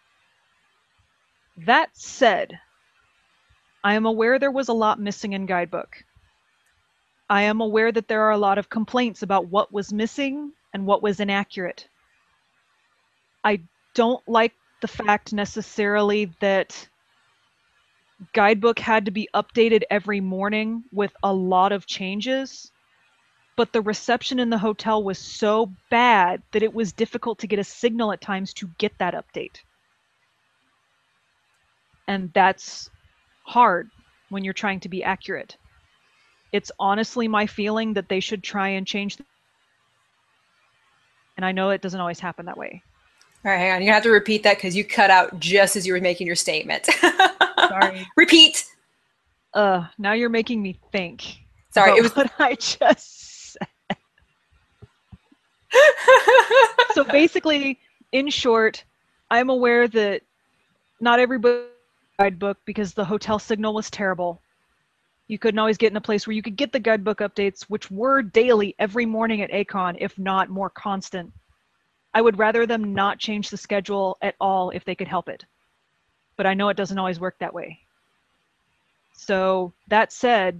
That said, I am aware there was a lot missing in Guidebook. I am aware that there are a lot of complaints about what was missing and what was inaccurate. I don't like the fact necessarily that Guidebook had to be updated every morning with a lot of changes, but the reception in the hotel was so bad that it was difficult to get a signal at times to get that update. And that's hard when you're trying to be accurate. It's honestly my feeling that they should try and change. And I know it doesn't always happen that way. All right, hang on. You have to repeat that because you cut out just as you were making your statement. Sorry. Repeat. Now you're making me think. Sorry, it was what I just said. So basically, in short, I'm aware that not everybody Guidebook because the hotel signal was terrible. You couldn't always get in a place where you could get the Guidebook updates, which were daily every morning at A-Kon, if not more constant. I would rather them not change the schedule at all if they could help it. But I know it doesn't always work that way. So that said,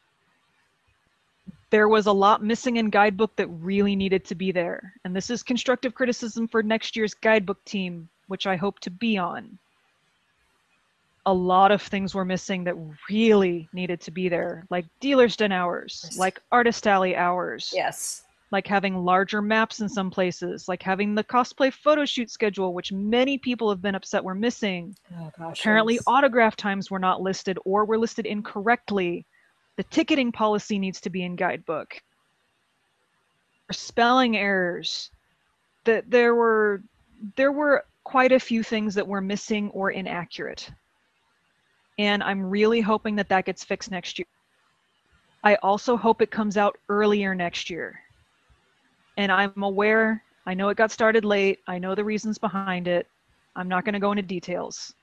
there was a lot missing in Guidebook that really needed to be there. And this is constructive criticism for next year's Guidebook team, which I hope to be on. A lot of things were missing that really needed to be there, like Dealer's Den hours, like Artist Alley hours. Yes. Like having larger maps in some places, like having the cosplay photo shoot schedule, which many people have been upset were missing. Oh, gosh. Apparently autograph times were not listed or were listed incorrectly. The ticketing policy needs to be in Guidebook. Spelling errors. There were quite a few things that were missing or inaccurate. And I'm really hoping that that gets fixed next year. I also hope it comes out earlier next year. And I'm aware, I know it got started late. I know the reasons behind it. I'm not going to go into details.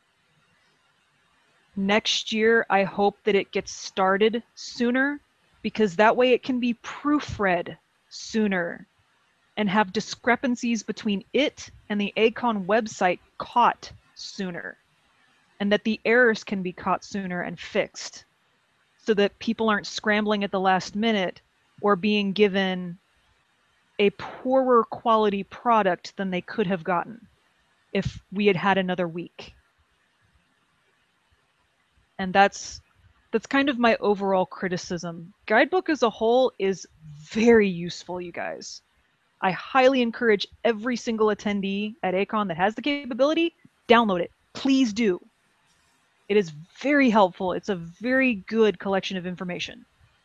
Next year, I hope that it gets started sooner because that way it can be proofread sooner and have discrepancies between it and the A-Kon website caught sooner. And that the errors can be caught sooner and fixed so that people aren't scrambling at the last minute or being given a poorer quality product than they could have gotten if we had had another week. And that's kind of my overall criticism. Guidebook as a whole is very useful, you guys. I highly encourage every single attendee at A-Kon that has the capability, download it. Please do. It is very helpful. It's a very good collection of information.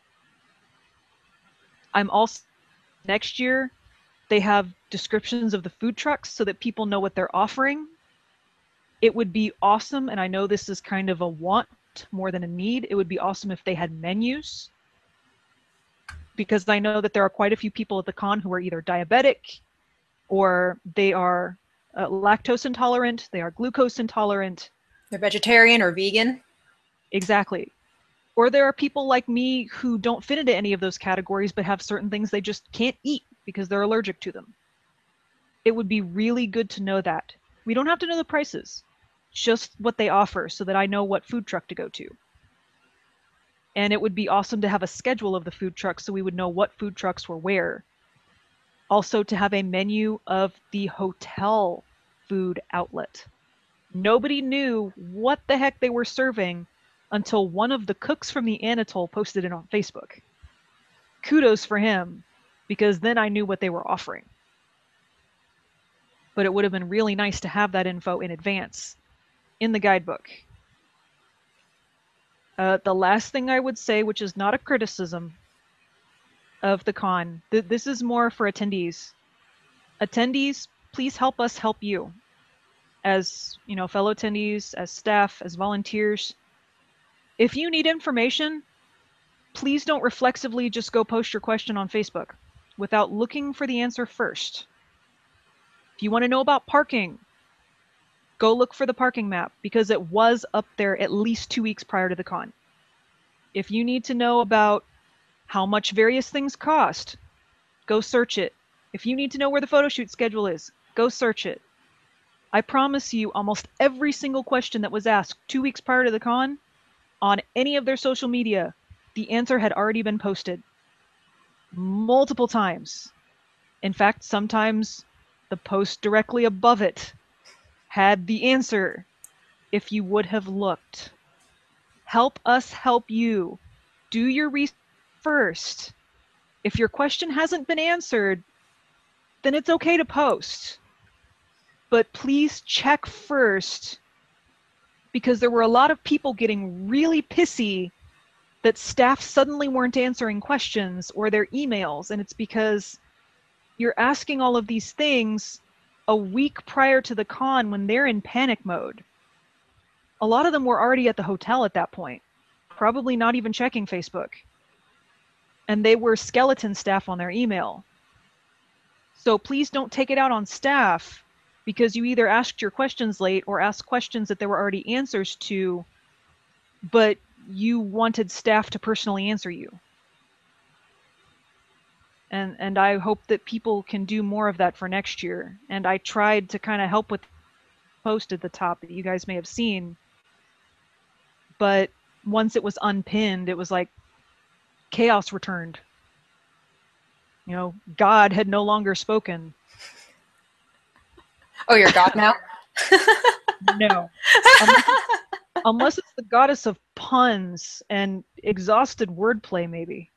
I'm also, next year, they have descriptions of the food trucks so that people know what they're offering. It would be awesome, and I know this is kind of a want more than a need. It would be awesome if they had menus, because I know that there are quite a few people at the con who are either diabetic or they are lactose intolerant, they are glucose intolerant. They're vegetarian or vegan. Exactly. Or there are people like me who don't fit into any of those categories but have certain things they just can't eat because they're allergic to them. It would be really good to know that. We don't have to know the prices, just what they offer so that I know what food truck to go to. And it would be awesome to have a schedule of the food trucks so we would know what food trucks were where. Also to have a menu of the hotel food outlet. Nobody knew what the heck they were serving until one of the cooks from the Anatole posted it on Facebook. Kudos for him, because then I knew what they were offering. But it would have been really nice to have that info in advance in the Guidebook. The last thing I would say, which is not a criticism of the con, this is more for attendees. Attendees, please help us help you. As fellow attendees, as staff, as volunteers. If you need information, please don't reflexively just go post your question on Facebook without looking for the answer first. If you want to know about parking, go look for the parking map because it was up there at least 2 weeks prior to the con. If you need to know about how much various things cost, go search it. If you need to know where the photo shoot schedule is, go search it. I promise you, almost every single question that was asked 2 weeks prior to the con on any of their social media, the answer had already been posted multiple times. In fact, sometimes the post directly above it had the answer if you would have looked. Help us help you. Do your research first. If your question hasn't been answered, then it's okay to post. But please check first, because there were a lot of people getting really pissy that staff suddenly weren't answering questions or their emails, and it's because you're asking all of these things a week prior to the con when they're in panic mode. A lot of them were already at the hotel at that point, probably not even checking Facebook. And they were skeleton staff on their email. So please don't take it out on staff because you either asked your questions late or asked questions that there were already answers to, but you wanted staff to personally answer you. And I hope that people can do more of that for next year. And I tried to kind of help with the post at the top that you guys may have seen. But once it was unpinned, it was like chaos returned. You know, God had no longer spoken. Oh, you're God now? No. Unless it's the goddess of puns and exhausted wordplay, maybe.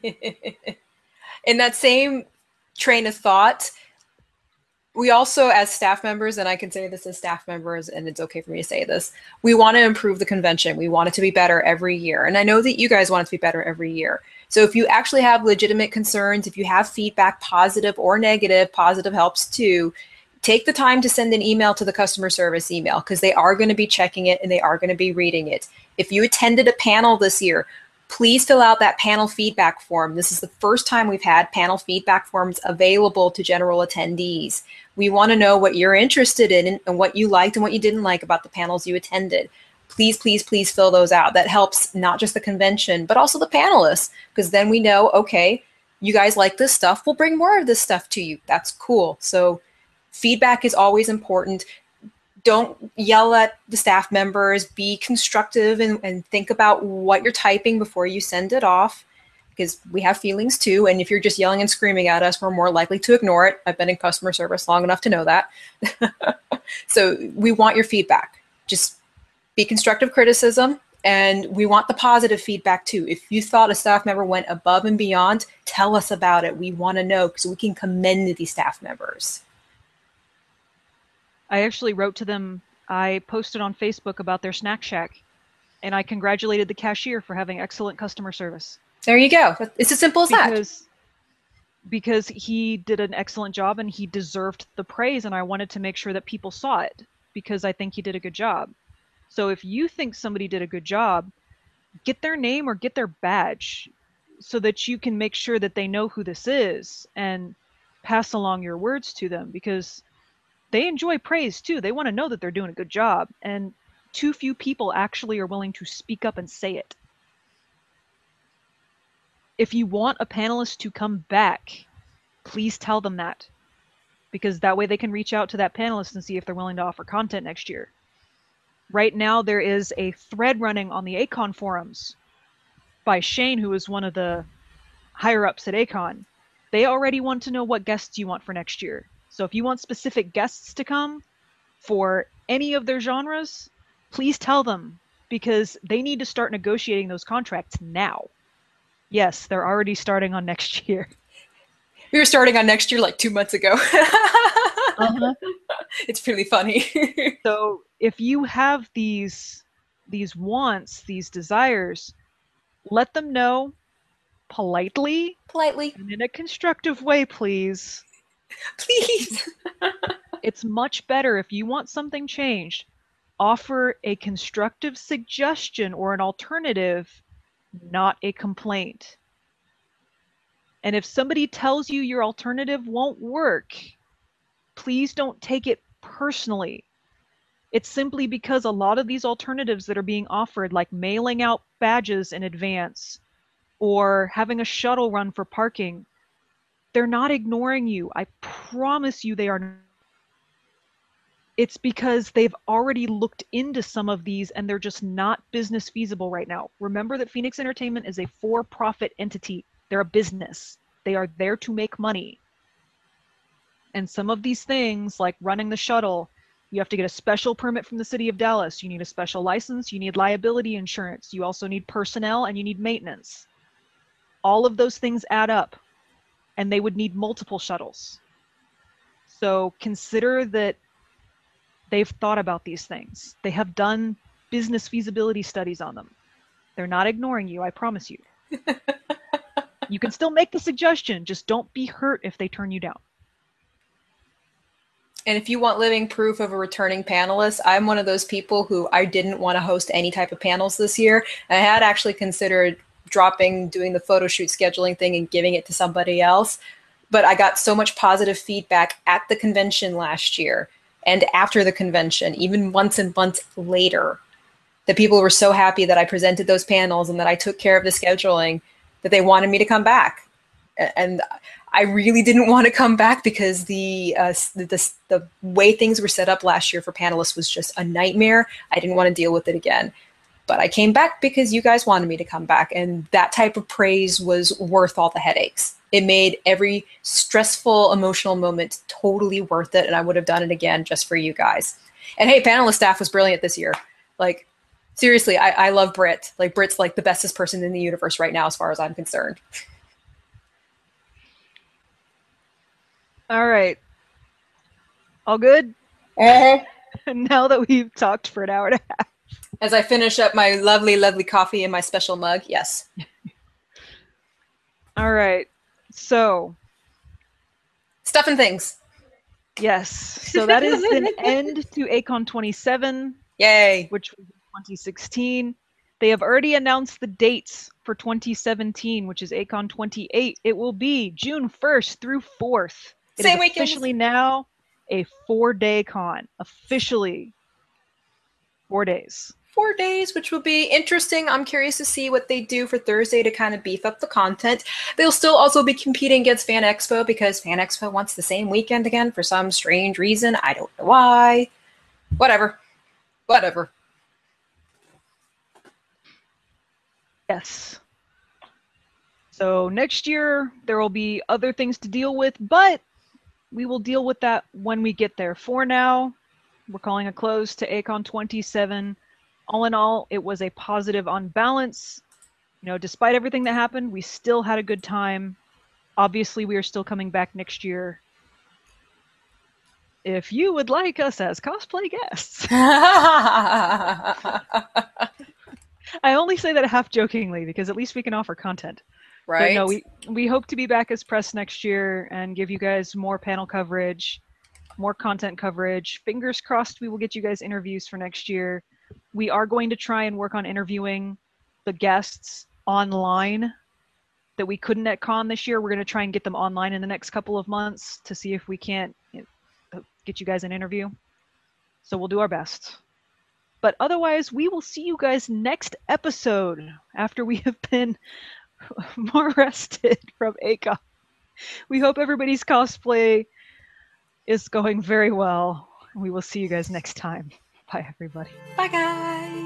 In that same train of thought, we also, as staff members, and I can say this as staff members, and it's okay for me to say this, we want to improve the convention. We want it to be better every year. And I know that you guys want it to be better every year. So if you actually have legitimate concerns, if you have feedback, positive or negative, positive helps too, take the time to send an email to the customer service email, because they are going to be checking it and they are going to be reading it. If you attended a panel this year, please fill out that panel feedback form. This is the first time we've had panel feedback forms available to general attendees. We want to know what you're interested in and what you liked and what you didn't like about the panels you attended. Please, please, please fill those out. That helps not just the convention, but also the panelists, because then we know, okay, you guys like this stuff, we'll bring more of this stuff to you. That's cool. So feedback is always important. Don't yell at the staff members. Be constructive and think about what you're typing before you send it off, because we have feelings too. And if you're just yelling and screaming at us, we're more likely to ignore it. I've been in customer service long enough to know that. So we want your feedback. Just be constructive criticism, and we want the positive feedback too. If you thought a staff member went above and beyond, tell us about it. We want to know, because we can commend these staff members. I actually wrote to them. I posted on Facebook about their snack shack, and I congratulated the cashier for having excellent customer service. There you go. It's as simple as that. Because he did an excellent job and he deserved the praise, and I wanted to make sure that people saw it because I think he did a good job. So if you think somebody did a good job, get their name or get their badge so that you can make sure that they know who this is and pass along your words to them, because they enjoy praise too. They want to know that they're doing a good job, and too few people actually are willing to speak up and say it. If you want a panelist to come back, please tell them that, because that way they can reach out to that panelist and see if they're willing to offer content next year. Right now, there is a thread running on the ACON forums by Shane, who is one of the higher-ups at ACON. They already want to know what guests you want for next year. So if you want specific guests to come for any of their genres, please tell them, because they need to start negotiating those contracts now. Yes, they're already starting on next year. We were starting on next year like 2 months ago. Uh-huh. It's really funny. So if you have these wants, these desires, let them know politely. Politely. And in a constructive way, please. Please. It's much better if you want something changed. Offer a constructive suggestion or an alternative, not a complaint. And if somebody tells you your alternative won't work, please don't take it personally. It's simply because a lot of these alternatives that are being offered, like mailing out badges in advance or having a shuttle run for parking, they're not ignoring you. I promise you they are. It's because they've already looked into some of these and they're just not business feasible right now. Remember that Phoenix Entertainment is a for-profit entity. They're a business. They are there to make money. And some of these things, like running the shuttle, you have to get a special permit from the city of Dallas. You need a special license. You need liability insurance. You also need personnel and you need maintenance. All of those things add up, and they would need multiple shuttles. So consider that they've thought about these things. They have done business feasibility studies on them. They're not ignoring you, I promise you. You can still make the suggestion, just don't be hurt if they turn you down. And if you want living proof of a returning panelist, I'm one of those people who I didn't want to host any type of panels this year. I had actually considered doing the photo shoot scheduling thing and giving it to somebody else. But I got so much positive feedback at the convention last year and after the convention, even months and months later, that people were so happy that I presented those panels and that I took care of the scheduling that they wanted me to come back. And I really didn't want to come back because the way things were set up last year for panelists was just a nightmare. I didn't want to deal with it again. But I came back because you guys wanted me to come back. And that type of praise was worth all the headaches. It made every stressful, emotional moment totally worth it. And I would have done it again just for you guys. And hey, panelist staff was brilliant this year. Like, seriously, I love Britt. Like, Britt's like the bestest person in the universe right now, as far as I'm concerned. All right. All good? Uh-huh. Now that we've talked for an hour and a half. As I finish up my lovely, lovely coffee in my special mug, yes. All right. So. Stuff and things. Yes. So that is an end to A-Kon 27. Yay. Which was 2016. They have already announced the dates for 2017, which is A-Kon 28. It will be June 1st through 4th. It Same is weekend. Officially now a 4-day con. Officially 4 days. 4 days, which will be interesting. I'm curious to see what they do for Thursday to kind of beef up the content. They'll still also be competing against Fan Expo because Fan Expo wants the same weekend again for some strange reason. I don't know why. Whatever. Yes. So next year, there will be other things to deal with, but we will deal with that when we get there. For now, we're calling a close to A-Kon 27. All in all, it was a positive on balance. You know, despite everything that happened, we still had a good time. Obviously, we are still coming back next year. If you would like us as cosplay guests. I only say that half jokingly because at least we can offer content. Right. But no, we hope to be back as press next year and give you guys more panel coverage, more content coverage. Fingers crossed we will get you guys interviews for next year. We are going to try and work on interviewing the guests online that we couldn't at con this year. We're going to try and get them online in the next couple of months to see if we can't get you guys an interview. So we'll do our best. But otherwise, we will see you guys next episode after we have been more rested from A-Kon. We hope everybody's cosplay is going very well. We will see you guys next time. Bye, everybody. Bye, guys.